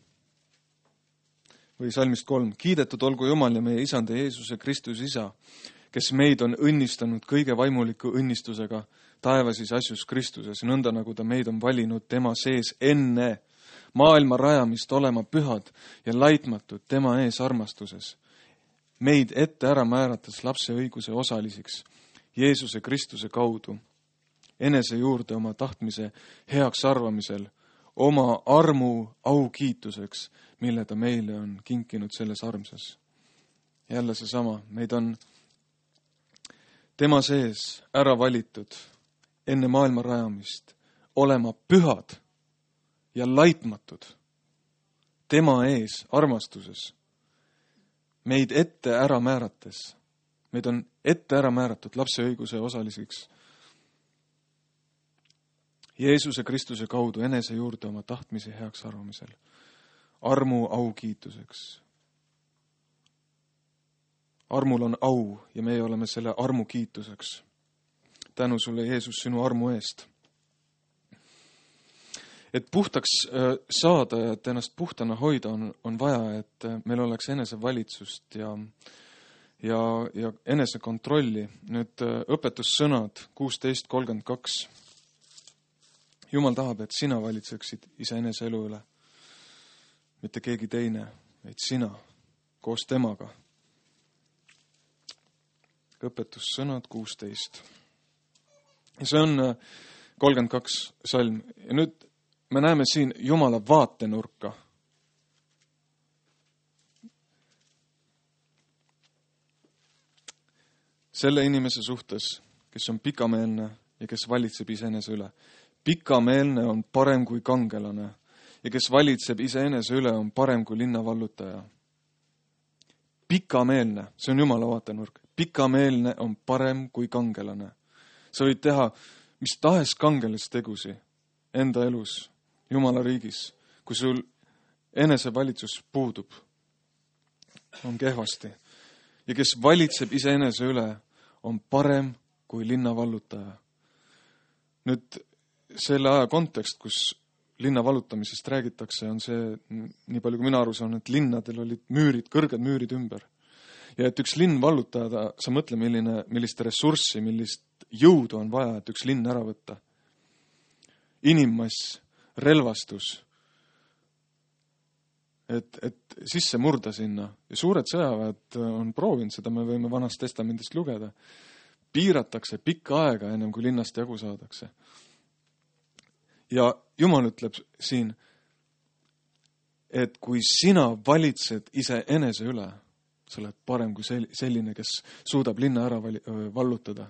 või salmist 3. Kiidetud olgu Jumal ja meie isand ja Jeesuse Kristus isa, kes meid on õnnistanud kõige vaimuliku õnnistusega taevasis asjus Kristuses, nõnda nagu ta meid on valinud tema sees enne maailma rajamist olema pühad ja laitmatud tema ees armastuses. Meid ette ära määrates lapse õiguse osalisiks Jeesuse Kristuse kaudu, enese juurde oma tahtmise heaks arvamisel, oma armu aukiituseks, mille ta meile on kinkinud selles armsas. Jälle seesama, meid on tema sees ära valitud enne maailma rajamist, olema pühad ja laitmatud tema ees armastuses. Meid ette ära määrates, meid on ette ära määratud lapse õiguse osaliseks Jeesuse Kristuse kaudu enese juurde oma tahtmise heaks arvamisel, armu aukiituseks. Armul on au ja meie oleme selle armu kiituseks. Tänu sulle, Jeesus, sinu armu eest. Et puhtaks saada ja et ennast puhtana hoida on vaja, et meil oleks enesevalitsust ja enesekontrolli. Nüüd õpetussõnad 16:32. Jumal tahab, et sina valitseksid iseenese elu üle. Mitte keegi teine, vaid sina. koos temaga. Õpetussõnad 16. Ja see on 32 salm. Ja nüüd me näeme siin Jumala vaatenurka. Selle inimese suhtes, kes on pikameelne ja kes valitseb iseenese üle. Pikameelne on parem kui kangelane ja kes valitseb iseenese üle, on parem kui linnavallutaja. Pikameelne, see on Jumala vaatenurk. Pikameelne on parem kui kangelane. Sa võid teha mis tahes kangelastegusi enda elus, Jumala riigis, kui sul enesevalitsus puudub, on kehvasti. Ja kes valitseb iseenese üle, on parem kui linnavallutaja. Nüüd selle aja kontekst, kus linna vallutamisest räägitakse, on see, nii palju kui mina aru saan, et linnadel olid müürid, kõrged müürid ümber. Ja et üks linn vallutada, sa mõtle, millist ressurssi, millist jõudu on vaja, et üks linn ära võtta. Inimmass, relvastus, et sisse murda sinna. Ja suured sõjaväed on proovinud seda, me võime Vanast Testamendist lugeda. Piiratakse pikka aega, ennem kui linnast jagu saadakse. Ja Jumal ütleb siin, et kui sina valitsed iseenese üle, sa oled parem kui selline, kes suudab linna ära vallutada.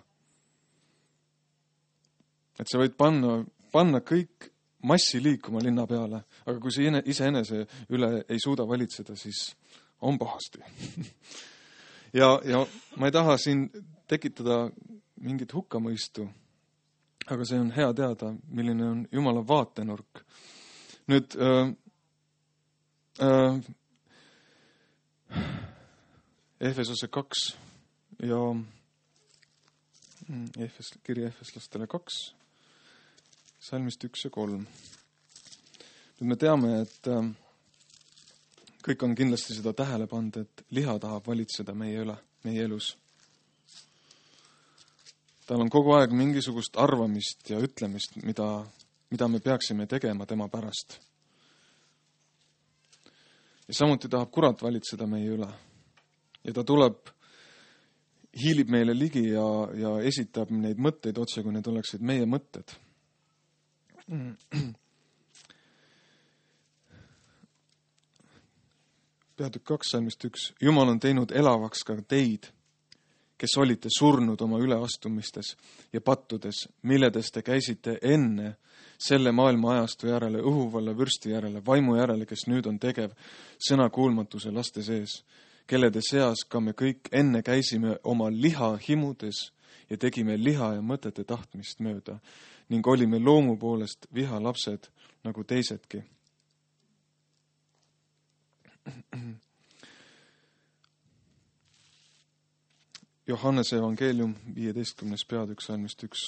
Et sa võid panna kõik massi liikuma linna peale, aga kui sa iseenese üle ei suuda valitseda, siis on pahasti. ja ma ei taha siin tekitada mingit hukkamõistu, aga see on hea teada, milline on Jumala vaatenurk. Nüüd Efesose 2 ja kiri Efeslastele 2, salmist 1 ja 3. Nüüd me teame, et kõik on kindlasti seda tähele pannud, et liha tahab valitseda meie üle, meie elus. Tal on kogu aeg mingisugust arvamist ja ütlemist, mida me peaksime tegema tema pärast. Ja samuti tahab kurat valitseda meie üle. Ja ta hiilib meile ligi ja esitab neid mõtteid otse, kui need oleksid meie mõtted. Peatükk 2, salmist 1. Jumal on teinud elavaks ka teid, kes olite surnud oma üleastumistes ja pattudes, milledes te käisite enne selle maailma ajastu järele, õhuvalla vürsti järele, vaimu järele, kes nüüd on tegev sõnakuulmatuse laste sees, kellede seas ka me kõik enne käisime oma liha himudes ja tegime liha ja mõtete tahtmist mööda ning olime loomu poolest viha lapsed nagu teisedki. Johannese evangeelium 15. peatükk, salmist 1.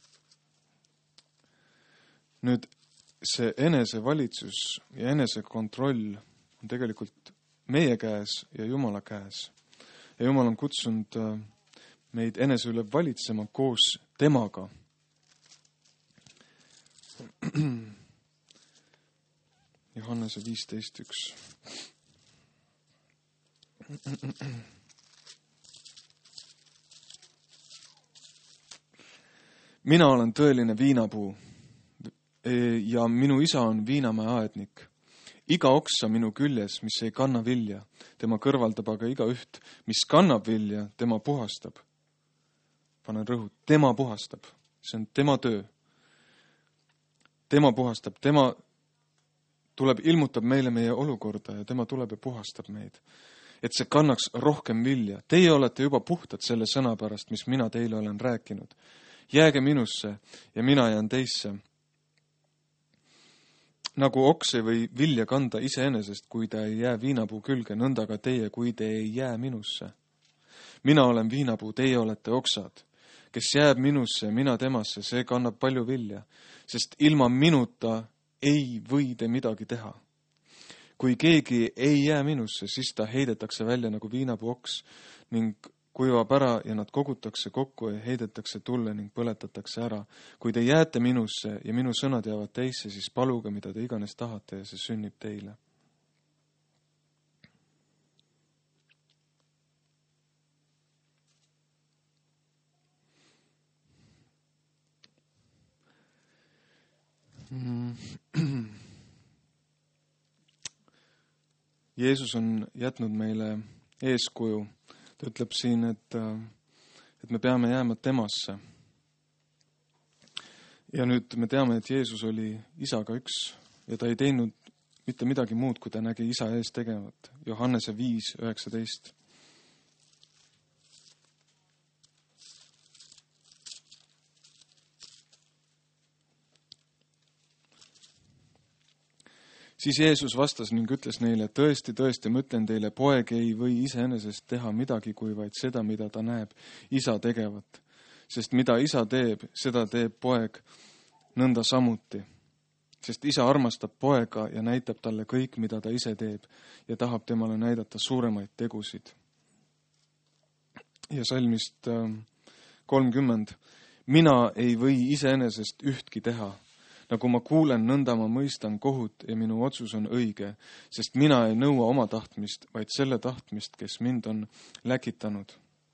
Nüüd see enesevalitsus ja enesekontroll on tegelikult meie käes ja Jumala käes. Ja Jumal on kutsunud meid enese üle valitsema koos temaga. Johannese 15.1. Mina olen tõeline viinapuu ja minu isa on viinamäe aednik. Iga oksa minu küljes, mis ei kanna vilja, tema kõrvaldab aga iga üht, mis kannab vilja, tema puhastab. Panen rõhu, tema puhastab. See on tema töö. Tema puhastab, tema ilmutab meile meie olukorda ja tema tuleb ja puhastab meid. Et see kannaks rohkem vilja. Teie olete juba puhtad selle sõna pärast, mis mina teile olen rääkinud. Jääge minusse ja mina jään teisse. Nagu oks ei või vilja kanda iseenesest, kui ta ei jää viinapuu külge, nõnda ka teie, kui te ei jää minusse. Mina olen viinapuu, teie olete oksad. Kes jääb minusse ja mina temasse, see kannab palju vilja, sest ilma minuta ei või te midagi teha. Kui keegi ei jää minusse, siis ta heidetakse välja nagu viinapuu oks ning kuivab ära ja nad kogutakse kokku ja heidetakse tulle ning põletatakse ära. Kui te jääte minusse ja minu sõnad jäävad teisse, siis paluge, mida te iganes tahate ja see sünnib teile. Jeesus on jätnud meile eeskuju. Ta ütleb siin, et me peame jääma temasse. Ja nüüd me teame, et Jeesus oli isaga üks ja ta ei teinud mitte midagi muud, kui ta nägi isa ees tegevat. Johannese 5:19. Siis Jeesus vastas ning ütles neile, tõesti, tõesti, ma ütlen teile, poeg ei või iseenesest teha midagi, kui vaid seda, mida ta näeb isa tegevat. Sest mida isa teeb, seda teeb poeg nõnda samuti. Sest isa armastab poega ja näitab talle kõik, mida ta ise teeb ja tahab temale näidata suuremaid tegusid. Ja salmist 30. Mina ei või iseenesest ühtki teha. Nagu ma kuulen, nõnda ma mõistan kohut ja minu otsus on õige, sest mina ei nõua oma tahtmist, vaid selle tahtmist, kes mind on läkitanud.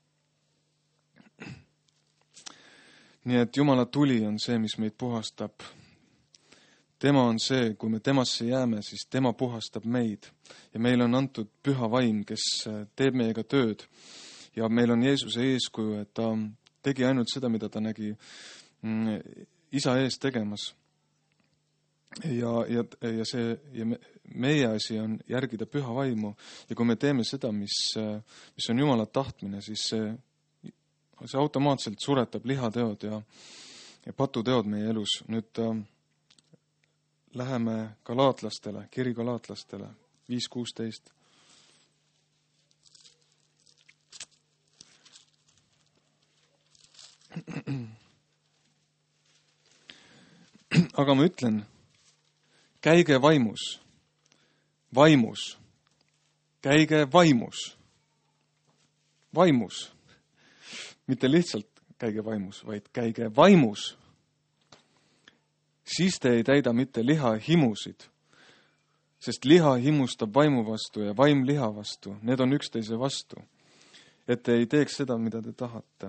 Nii et Jumala tuli on see, mis meid puhastab. Tema on see, kui me temasse jääme, siis tema puhastab meid. Ja meil on antud püha vaim, kes teeb meiega tööd. Ja meil on Jeesuse eeskuju, et ta tegi ainult seda, mida ta nägi isa ees tegemas. Ja meie asi on järgida püha vaimu. Ja kui me teeme seda, mis on Jumala tahtmine, siis see automaatselt suretab lihateod ja patuteod meie elus. Nüüd läheme galaatlastele, kiri galaatlastele, 5:16. Aga ma ütlen, käige vaimus, käige vaimus, mitte lihtsalt käige vaimus, vaid käige vaimus. Siis te ei täida mitte liha himusid, sest liha himustab vaimu vastu ja vaim liha vastu. Need on üksteise vastu, et te ei teeks seda, mida te tahate.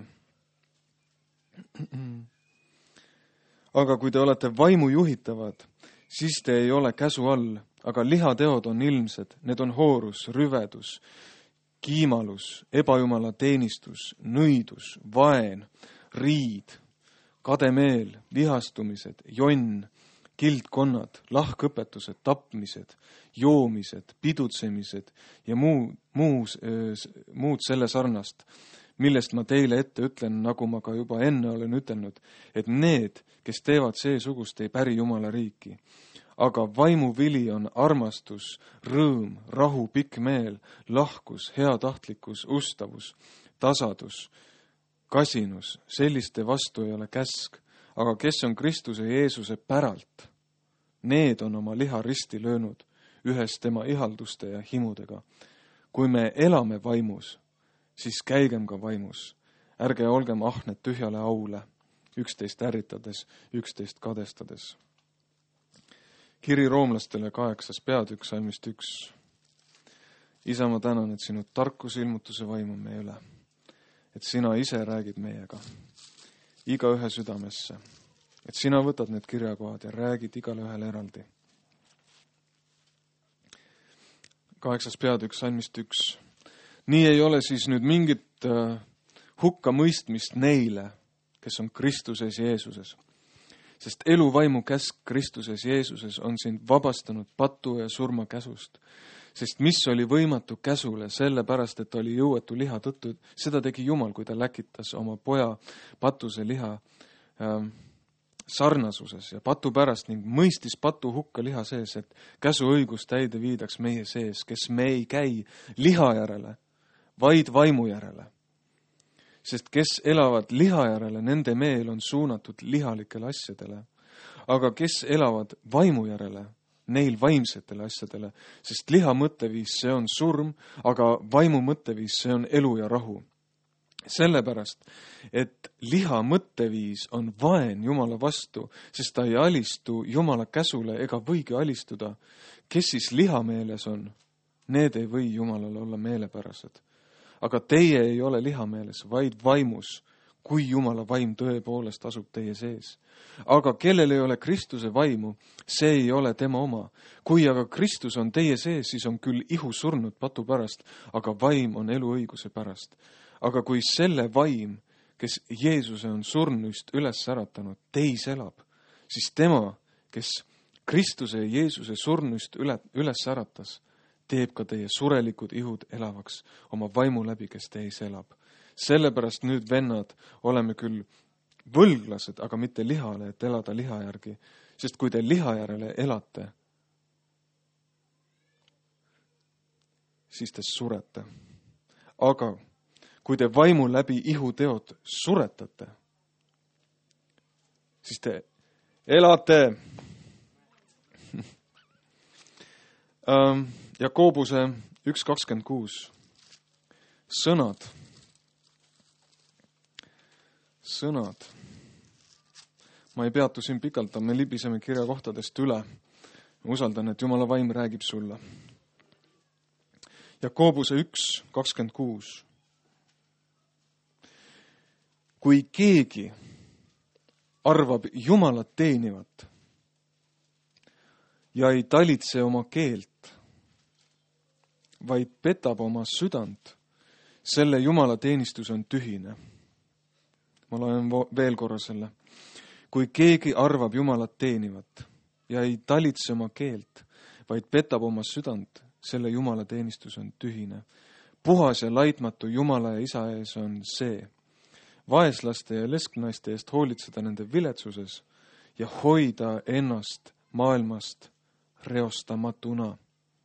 Aga kui te olete vaimu juhitavad, siis te ei ole käsu all, aga lihateod on ilmsed. Need on hoorus, rüvedus, kiimalus, ebajumala teenistus, nõidus, vaen, riid, kademeel, vihastumised, jonn, kildkonnad, lahkõpetused, tapmised, joomised, pidutsemised ja muud selle sarnast, millest ma teile ette ütlen, nagu ma ka juba enne olen ütelnud, et need, kes teevad seesugust, ei päri Jumala riiki. Aga vaimuvili on armastus, rõõm, rahu, pikk meel, lahkus, heatahtlikkus, ustavus, tasadus, kasinus. Selliste vastu ei ole käsk. Aga kes on Kristuse Jeesuse päralt? Need on oma liha risti löönud ühes tema ihalduste ja himudega. Kui me elame vaimus, siis käigem ka vaimus. Ärge olgem ahned tühjale aule, üksteist ärritades, üksteist kadestades. Kiri roomlastele 8. peatükk, salmist 1. Isa, ma tänan, et sinu tarkus ilmutuse vaim on meie üle. Et sina ise räägid meiega igaühe südamesse. Et sina võtad need kirjakohad ja räägid igale ühele eraldi. 8. peatükk, salmist 1. Nii ei ole siis nüüd mingit hukkamõistmist neile, kes on Kristuses Jeesuses. Sest eluvaimu käsk Kristuses Jeesuses on sind vabastanud patu ja surma käsust. Sest mis oli võimatu käsule, sellepärast, et oli jõuetu liha tõttu, seda tegi Jumal, kui ta läkitas oma poja patuse liha sarnasuses ja patu pärast ning mõistis patu hukka liha sees, et käsuõigus täide viidaks meie sees, kes me ei käi liha järele, vaid vaimu järele. Sest kes elavad liha järele, nende meel on suunatud lihalikele asjadele. Aga kes elavad vaimu järele, neil vaimsetele asjadele, sest liha mõtteviis, see on surm, aga vaimu mõtteviis, see on elu ja rahu. Sellepärast, et liha mõtteviis on vaen Jumala vastu, sest ta ei alistu Jumala käsule ega võigi alistuda. Kes siis liha meeles on, need ei või Jumalale olla meelepärased. Aga teie ei ole lihameeles, vaid vaimus, kui Jumala vaim tõepoolest asub teie sees. Aga kellel ei ole Kristuse vaimu, see ei ole tema oma. Kui aga Kristus on teie sees, siis on küll ihu surnud patu pärast, aga vaim on eluõiguse pärast. Aga kui selle vaim, kes Jeesuse on surnuist üles äratanud, teis elab, siis tema, kes Kristuse ja Jeesuse surnuist üles äratas, teeb ka teie surelikud ihud elavaks oma vaimu läbi, kes teis elab. Sellepärast nüüd, vennad, oleme küll võlglased, aga mitte lihale, et elada liha järgi. Sest kui te liha järele elate, siis te surete. Aga kui te vaimu läbi ihuteod suretate, siis te elate. Jakobuse 1.26. Sõnad. Ma ei peatu siin pikalt, me libiseme kirjakohtadest üle. Ma usaldan, et Jumala vaim räägib sulle. Jakobuse 1.26. Kui keegi arvab Jumalat teenivat ja ei talitse oma keelt, vaid petab oma südant, selle Jumala teenistus on tühine. Ma loen veel korra selle. Kui keegi arvab Jumalat teenivat ja ei talitse oma keelt, vaid petab oma südant, selle Jumala teenistus on tühine. Puhas ja laitmatu Jumala ja Isa ees on see. Vaeslaste ja lesknaiste eest hoolitseda nende viletsuses ja hoida ennast maailmast reostamatuna.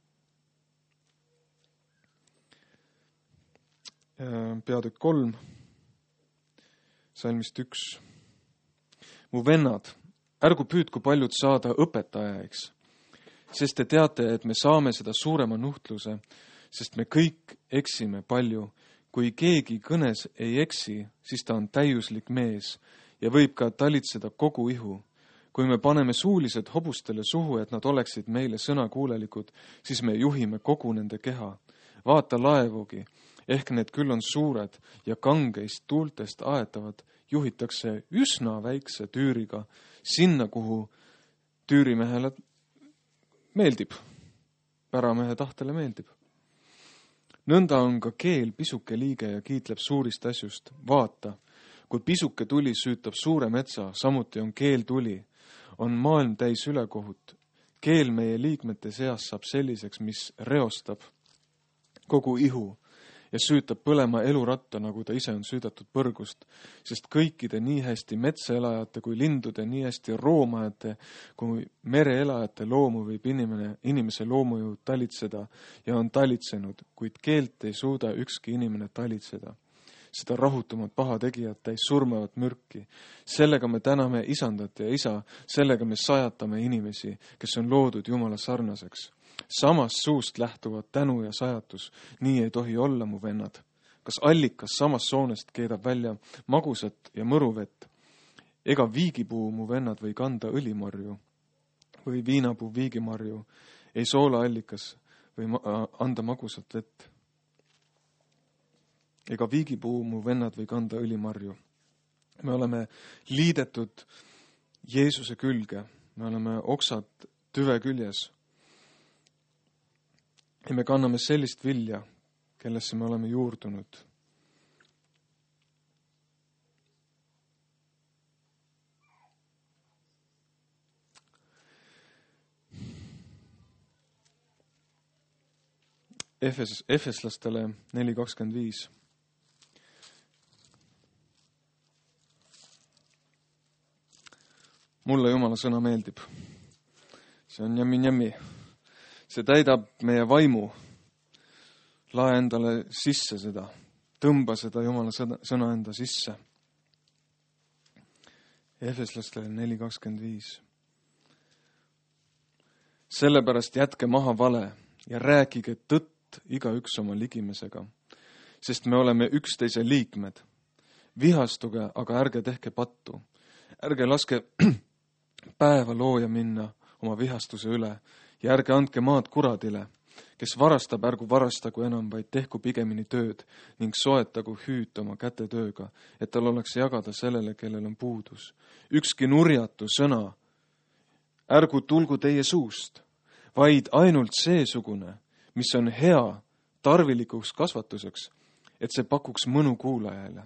Peatükk 3, salmist 1. Mu vennad, ärgu püüdku paljud saada õpetajaiks, sest te teate, et me saame seda suurema nuhtluse, sest me kõik eksime palju. Kui keegi kõnes ei eksi, siis ta on täiuslik mees ja võib ka talitseda kogu ihu. Kui me paneme suulised hobustele suhu, et nad oleksid meile sõnakuulelikud, siis me juhime kogu nende keha. Vaata laevugi, ehk need küll on suured ja kangeist tuultest aetavad, juhitakse üsna väikse tüüriga sinna, kuhu tüürimehele meeldib, päramehe tahtele meeldib. Nõnda on ka keel pisuke liige ja kiitleb suurist asjust. Vaata, kui pisuke tuli süütab suure metsa, samuti on keel tuli, on maailm täis ülekohut. Keel meie liikmete seas saab selliseks, mis reostab kogu ihu ja süütab põlema eluratta, nagu ta ise on süüdatud põrgust, sest kõikide nii hästi metsaelajate kui lindude, nii hästi roomajate kui mereelajate loomu võib inimese loomujõud talitseda ja on talitsenud, kuid keelt ei suuda ükski inimene talitseda. Seda rahutumat pahategijat täis surmavat mürki. Sellega me täname isandat ja isa, sellega me sajatame inimesi, kes on loodud Jumala sarnaseks. Samast suust lähtuvad tänu ja sajatus, nii ei tohi olla, mu vennad. Kas allikas samast soonest keedab välja magusat ja mõruvett? Ega viigipuu, mu vennad, või kanda õlimarju või viinapuu viigimarju, ei soolaallikas või anda magusat vett. Ega viigipuu, mu vennad, või kanda õlimarju. Me oleme liidetud Jeesuse külge, me oleme oksad tüve küljes. Ja me kanname sellist vilja, kellesse me oleme juurdunud. Efeslastele 4.25. Mulle Jumala sõna meeldib. See on jämmi. See täidab meie vaimu. Lae endale sisse seda. Tõmba seda Jumala sõna enda sisse. Efeslastele 4.25. Sellepärast jätke maha vale ja rääkige tõtt igaüks oma ligimesega, sest me oleme üksteise liikmed. Vihastuge, aga ärge tehke pattu. Ärge laske päeva looja minna oma vihastuse üle ja ärge andke maad kuradile. kes varastab, ärgu varastagu enam, vaid tehku pigemini tööd ning soetagu hüüt oma kätetööga, et tal oleks jagada sellele, kellel on puudus. Ükski nurjatu sõna ärgu tulgu teie suust, vaid ainult seesugune, mis on hea tarvilikuks kasvatuseks, et see pakuks mõnu kuulajale.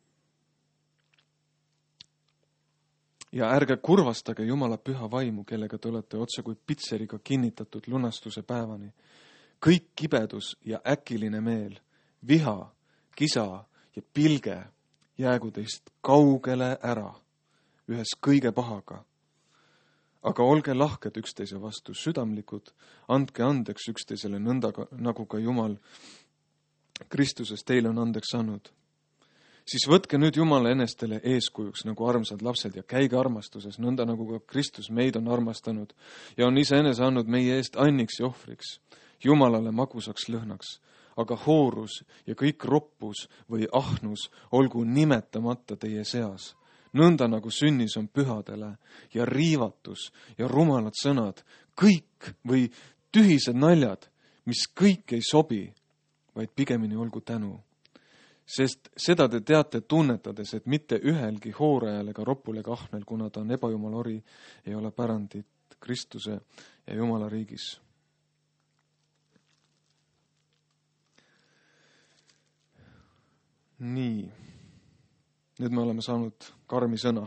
Ja ärge kurvastage Jumala püha vaimu, kellega te olete otse kui pitseriga kinnitatud lunastuse päevani. Kõik kibedus ja äkiline meel, viha, kisa ja pilge jäägu teist kaugele ära ühes kõige pahaga. Aga olge lahked üksteise vastu, südamlikud, andke andeks üksteisele nõnda, nagu ka Jumal Kristuses teile on andeks andnud. Siis võtke nüüd Jumala enestele eeskujuks nagu armsad lapsed ja käige armastuses, nõnda nagu ka Kristus meid on armastanud ja on iseenese andnud meie eest anniks ja ohvriks, Jumalale magusaks lõhnaks. Aga hoorus ja kõik roppus või ahnus olgu nimetamata teie seas, nõnda nagu sünnis on pühadele ja riivatus ja rumalad sõnad, kõik või tühised naljad, mis kõik ei sobi, vaid pigemini olgu tänu. Sest seda te teate tunnetades, et mitte ühelgi hoorajal ega roppul ega ahnel, kuna ta on ebajumala ori, ei ole pärandit Kristuse ja Jumala riigis. Nii, nüüd me oleme saanud karmi sõna.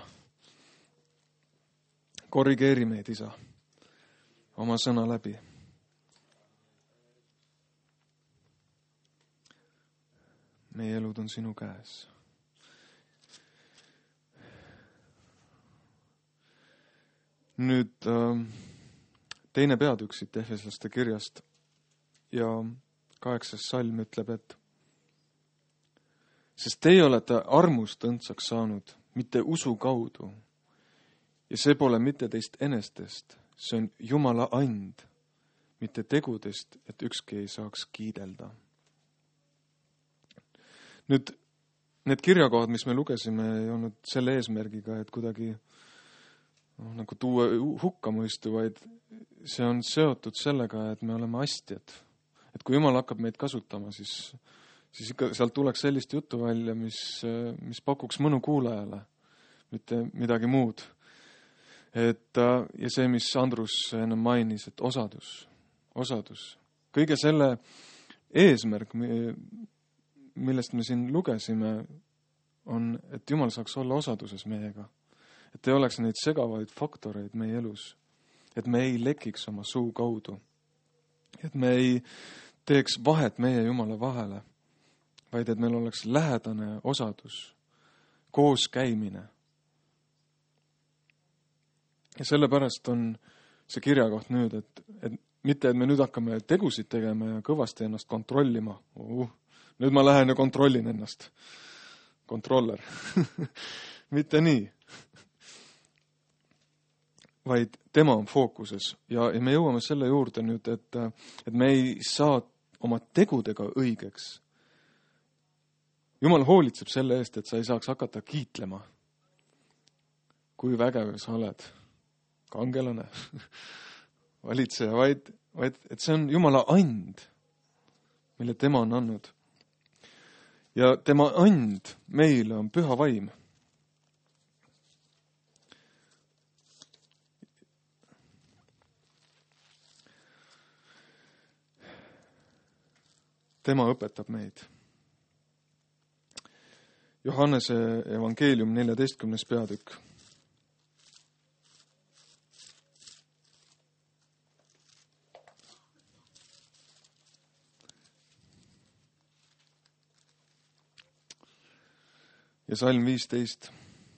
Korrigeeri meid, Isa, oma sõna läbi. Meie elud on sinu käes. Nüüd teine peatükk siit Efeslaste kirjast ja 8. salm ütleb, et sest teie olete armust õndsaks saanud, mitte usu kaudu. Ja see pole mitte teist enestest, see on Jumala and, mitte tegudest, et ükski ei saaks kiidelda. Nüüd, need kirjakohad, mis me lugesime, ei olnud selle eesmärgiga, et kuidagi nagu tuua hukkamõistu, vaid see on seotud sellega, et me oleme astjad. Et kui Jumal hakkab meid kasutama, siis ikka sealt tuleks sellist juttu välja, mis pakuks mõnu kuulajale, mitte midagi muud. Ja see, mis Andrus enne mainis, et osadus. Kõige selle eesmärk, millest me siin lugesime, on, et Jumal saaks olla osaduses meiega. Et ei oleks neid segavaid faktoreid meie elus. Et me ei lekiks oma suu kaudu. Et me ei teeks vahet meie Jumala vahele, vaid et meil oleks lähedane osadus, koos käimine. Ja sellepärast on see kirjakoht nüüd, et mitte, et me nüüd hakkame tegusid tegema ja kõvasti ennast kontrollima. Nüüd ma lähen ja kontrollin ennast. Kontroller. Mitte nii. Vaid tema on fookuses. Ja me jõuame selle juurde nüüd, et me ei saa oma tegudega õigeks. Jumal hoolitseb selle eest, et sa ei saaks hakata kiitlema. Kui vägev sa oled. Kangelane. Valitseja. Vaid, et see on Jumala and, mille tema on andnud. Ja tema and meile on püha vaim. Tema õpetab meid. Johannese evangeelium 14. peatükk. Ja salm 15.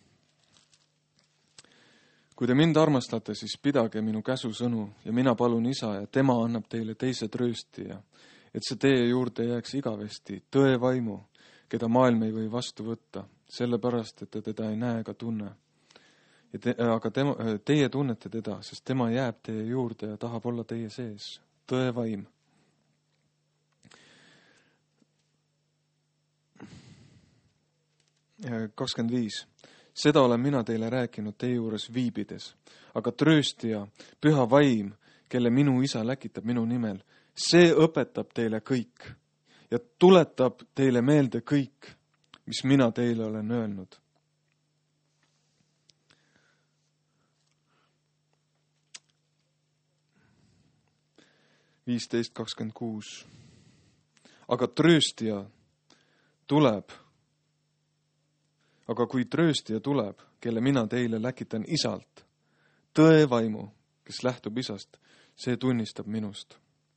Kui te mind armastate, siis pidage minu käsusõnu ja mina palun Isa ja tema annab teile teise trööstija, et see teie juurde jääks igavesti, tõe vaimu, keda maailm ei või vastu võtta, sellepärast, et te teda ei näe ega tunne. Aga teie tunnete teda, sest tema jääb teie juurde ja tahab olla teie sees. Tõe vaim. Ja 25. Seda olen mina teile rääkinud teie juures viibides, aga trööstija, püha vaim, kelle minu Isa läkitab minu nimel, See õpetab teile kõik ja tuletab teile meelde kõik, mis mina teile olen öelnud. viisteist kakskümmend kuus. Aga trööstija tuleb. Aga kui trööstija tuleb, kelle mina teile läkitan isalt, tõevaimu, kes lähtub isast, see tunnistab minust.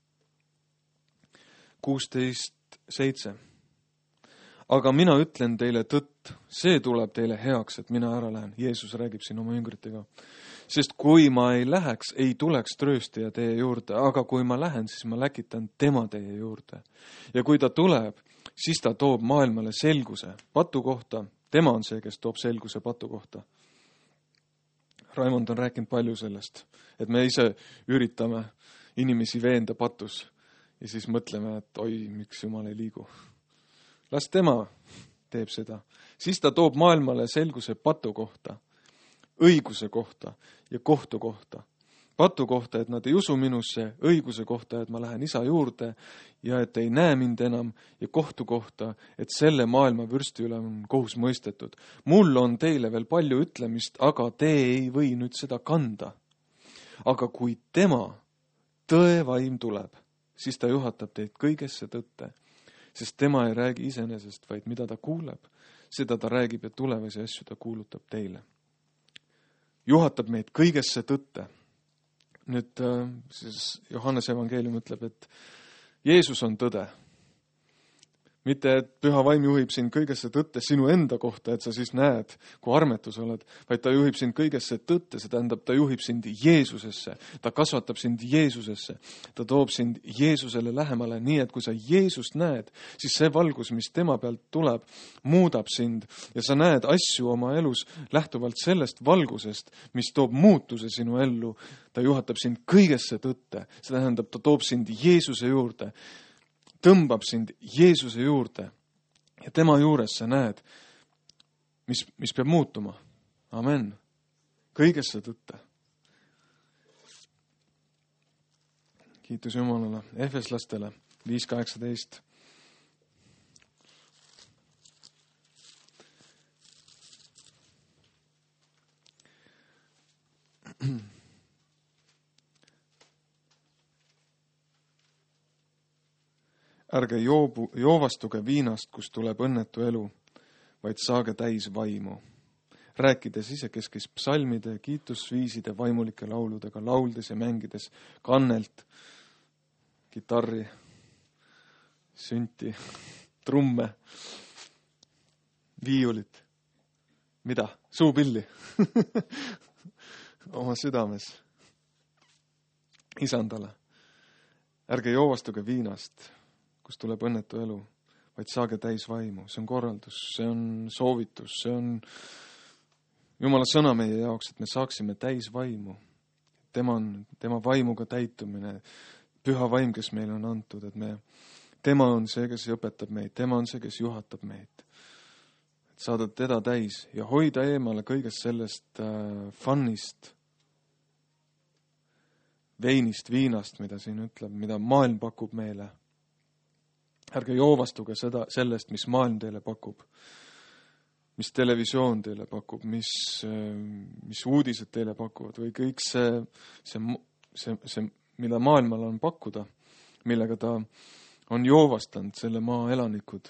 16.7. Aga mina ütlen teile tõtt, see tuleb teile heaks, et mina ära lähen. Jeesus räägib siin oma jüngritega. Sest kui ma ei läheks, ei tuleks trööstija teie juurde, aga kui ma lähen, siis ma läkitan tema teie juurde. Ja kui ta tuleb, siis ta toob maailmale selguse patu kohta. Tema on see, kes toob selguse patu kohta. Raimond on rääkinud palju sellest, et me ise üritame inimesi veenda patus ja siis mõtleme, et oi, miks Jumal ei liigu. Las tema teeb seda. Siis ta toob maailmale selguse patu kohta, õiguse kohta ja kohtu kohta. Patu kohta, et nad ei usu minusse, õiguse kohta, et ma lähen isa juurde ja et ei näe mind enam ja kohtu kohta, et selle maailma vürsti üle on kohus mõistetud. Mul on teile veel palju ütlemist, aga te ei või nüüd seda kanda. Aga kui tema tõevaim tuleb, siis ta juhatab teid kõigesse tõtte, sest tema ei räägi iseenesest, vaid mida ta kuuleb, seda ta räägib ja tulevasi asju ta kuulutab teile. Juhatab meid kõigesse tõtte. Nüüd siis Johannes evangeelium ütleb, et Jeesus on tõde. Mitte, et püha vaim juhib sind kõigesse tõtte sinu enda kohta, et sa siis näed, kui armetus oled, vaid ta juhib sind kõigesse tõtte, see tähendab, ta juhib sind Jeesusesse, ta kasvatab sind Jeesusesse, ta toob sind Jeesusele lähemale, nii et kui sa Jeesust näed, siis see valgus, mis tema pealt tuleb, muudab sind ja sa näed asju oma elus lähtuvalt sellest valgusest, mis toob muutuse sinu ellu. Ta juhatab sind kõigesse tõtte, see tähendab, ta toob sind Jeesuse juurde, tõmbab sind Jeesuse juurde ja tema juures sa näed, mis peab muutuma. Amen. Kõigesse tõtte. Kiitus Jumalale. Efeslastele 5.18. Ärge joovastuge viinast, kus tuleb õnnetu elu, vaid saage täis vaimu. Rääkides isekeskis psalmide, kiitusviiside, vaimulike lauludega, lauldes ja mängides kannelt, kitarri, sünti, trumme, viiulit. Mida? Suupilli. Oma südames. Isandale. Ärge joovastuge viinast, kus tuleb õnnetu elu, vaid saage täis vaimu. See on korraldus, see on soovitus, see on Jumala sõna meie jaoks, et me saaksime täis vaimu. Tema vaimuga täitumine, püha vaim, kes meile on antud, et tema on see, kes õpetab meid, tema on see, kes juhatab meid. Et saada teda täis ja hoida eemale kõigest sellest funnist, veinist, viinast, mida siin ütleb, mida maailm pakub meile. Ärge joovastuge sellest, mis maailm teile pakub, mis televisioon teile pakub, mis uudised teile pakuvad või kõik see, mida maailmal on pakkuda, millega ta on joovastanud selle maa elanikud.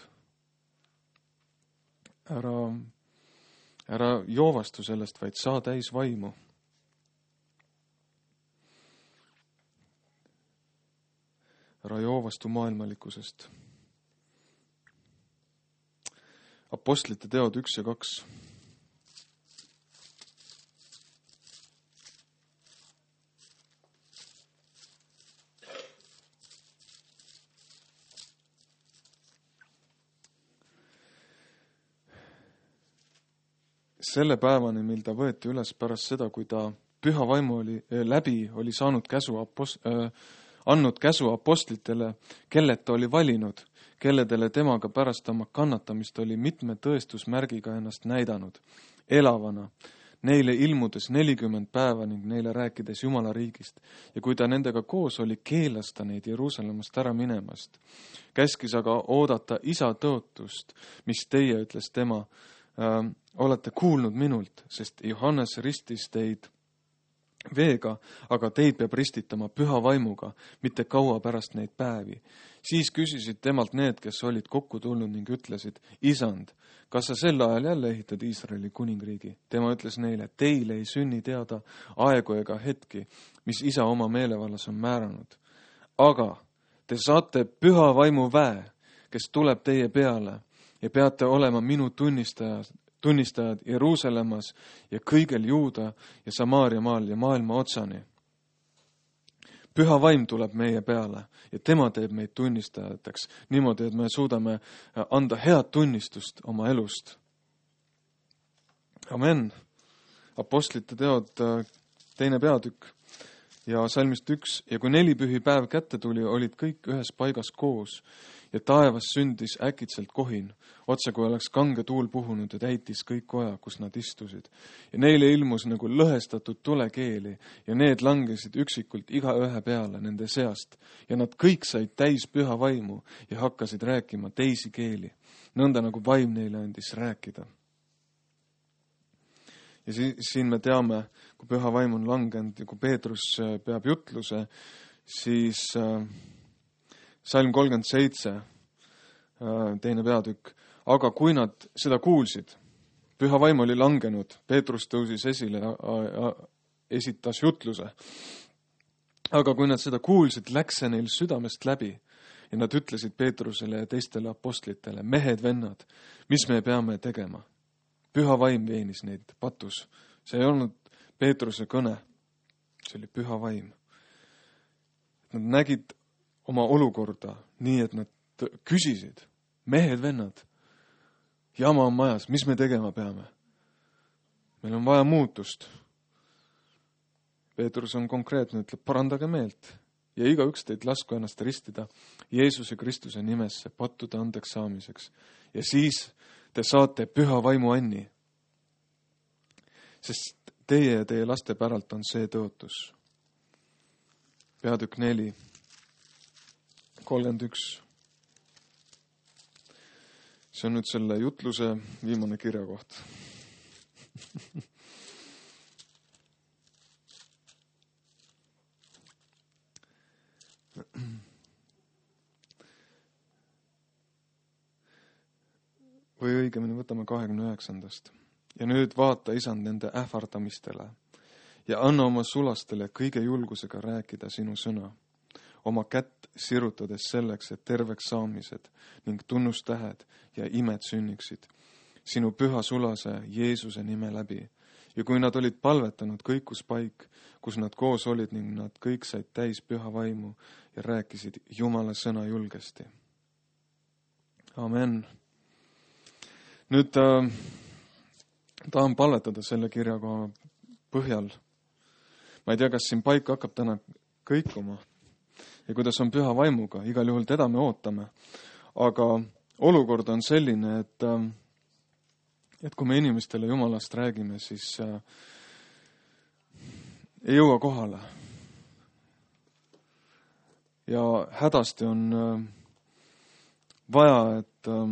Ära joovastu sellest, vaid saa täis vaimu. Ära joovastu maailmalikkusest. Apostlite teod 1 ja 2. Selle päevani, mil ta võeti üles pärast seda, kui ta püha vaimu oli saanud andnud käsu apostlitele, kellet ta oli valinud, kelledele temaga pärast oma kannatamist oli mitme tõestusmärgiga ennast näidanud, elavana, neile ilmudes 40 päeva ning neile rääkides Jumala riigist. Ja kui ta nendega koos oli, keelas ta neid Jeruusalemmast ära minemast. Käskis aga oodata isa tõotust, mis teie, ütles tema, olete kuulnud minult, sest Johannes ristis teid veega, aga teid peab ristitama püha vaimuga, mitte kaua pärast neid päevi. Siis küsisid temalt need, kes olid kokku tulnud ning ütlesid, isand, kas sa sel ajal jälle ehitad Iisraeli kuningriigi? Tema ütles neile, teile ei sünni teada aegu ega hetki, mis isa oma meelevallas on määranud. Aga te saate püha vaimu väe, kes tuleb teie peale ja peate olema minu tunnistajad Jeruusalemmas ja kõigel Juuda ja Samaaria maal ja maailma otsani. Püha vaim tuleb meie peale ja tema teeb meid tunnistajateks niimoodi, et me suudame anda head tunnistust oma elust. Amen. Apostlite teod 2. peatükk ja salmist 1. Ja kui 4 pühipäev kätte tuli, olid kõik ühes paigas koos ja taevas sündis äkitselt kohin, otse kui oleks kange tuul puhunud ja täitis kõik koja, kus nad istusid. Ja neile ilmus nagu lõhestatud tulekeeli ja need langesid üksikult igaühe peale nende seast. Ja nad kõik said täis püha vaimu ja hakkasid rääkima teisi keeli, nõnda nagu vaim neile andis rääkida. Ja siin me teame, kui püha vaim on langenud ja kui Peetrus peab jutluse, siis salm 37, 2. peatükk. Aga kui nad seda kuulsid, püha vaim oli langenud, Peetrus tõusis esile ja esitas jutluse. Aga kui nad seda kuulsid, läks see neil südamest läbi ja nad ütlesid Peetrusele ja teistele apostlitele, mehed, vennad, mis me peame tegema? Püha vaim veenis neid patus. See ei olnud Peetruse kõne, see oli püha vaim. Nad nägid oma olukorda nii, et nad küsisid, mehed, vennad, jama on majas, mis me tegema peame? Meil on vaja muutust. Peetrus on konkreetne, ütleb, parandage meelt ja igaüks teid lasku ennast ristida Jeesuse Kristuse nimesse pattude andeks saamiseks. Ja siis te saate püha vaimu anni. Sest teie ja teie laste päralt on see tõotus. Peatükk 4, 31. See on nüüd selle jutluse viimane kirjakoht. Või õigemini võtame 29. Ja nüüd vaata, isand, nende ähvardamistele ja anna oma sulastele kõige julgusega rääkida sinu sõna, oma kätt sirutades selleks, et terveks saamised ning tunnustähed ja imed sünniksid sinu püha sulase Jeesuse nime läbi. Ja kui nad olid palvetanud, kõikus paik, kus nad koos olid ning nad kõik said täis püha vaimu ja rääkisid Jumala sõna julgesti. Amen. Nüüd tahan palvetada selle kirjakoha põhjal. Ma ei tea, kas siin paik hakkab täna kõikuma ja kuidas on püha vaimuga. Igal juhul teda me ootame. Aga olukord on selline, et kui me inimestele Jumalast räägime, siis ei jõua kohale. Ja hädasti on vaja,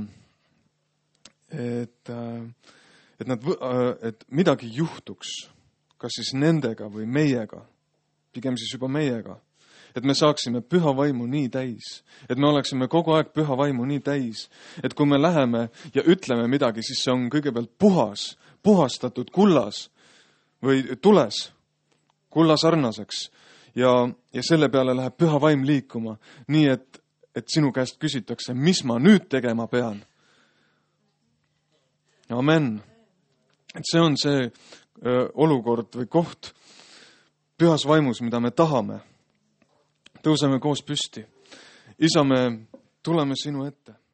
et midagi juhtuks, kas siis nendega või meiega, pigem siis juba meiega, et me saaksime püha vaimu nii täis, et me oleksime kogu aeg püha vaimu nii täis, et kui me läheme ja ütleme midagi, siis see on kõigepealt puhastatud kullas või tules, kullasarnaseks ja selle peale läheb püha vaim liikuma, nii et sinu käest küsitakse, mis ma nüüd tegema pean. Amen. Et see on see olukord või koht pühas vaimus, mida me tahame. Tõuseme koos püsti. Isa, me tuleme sinu ette.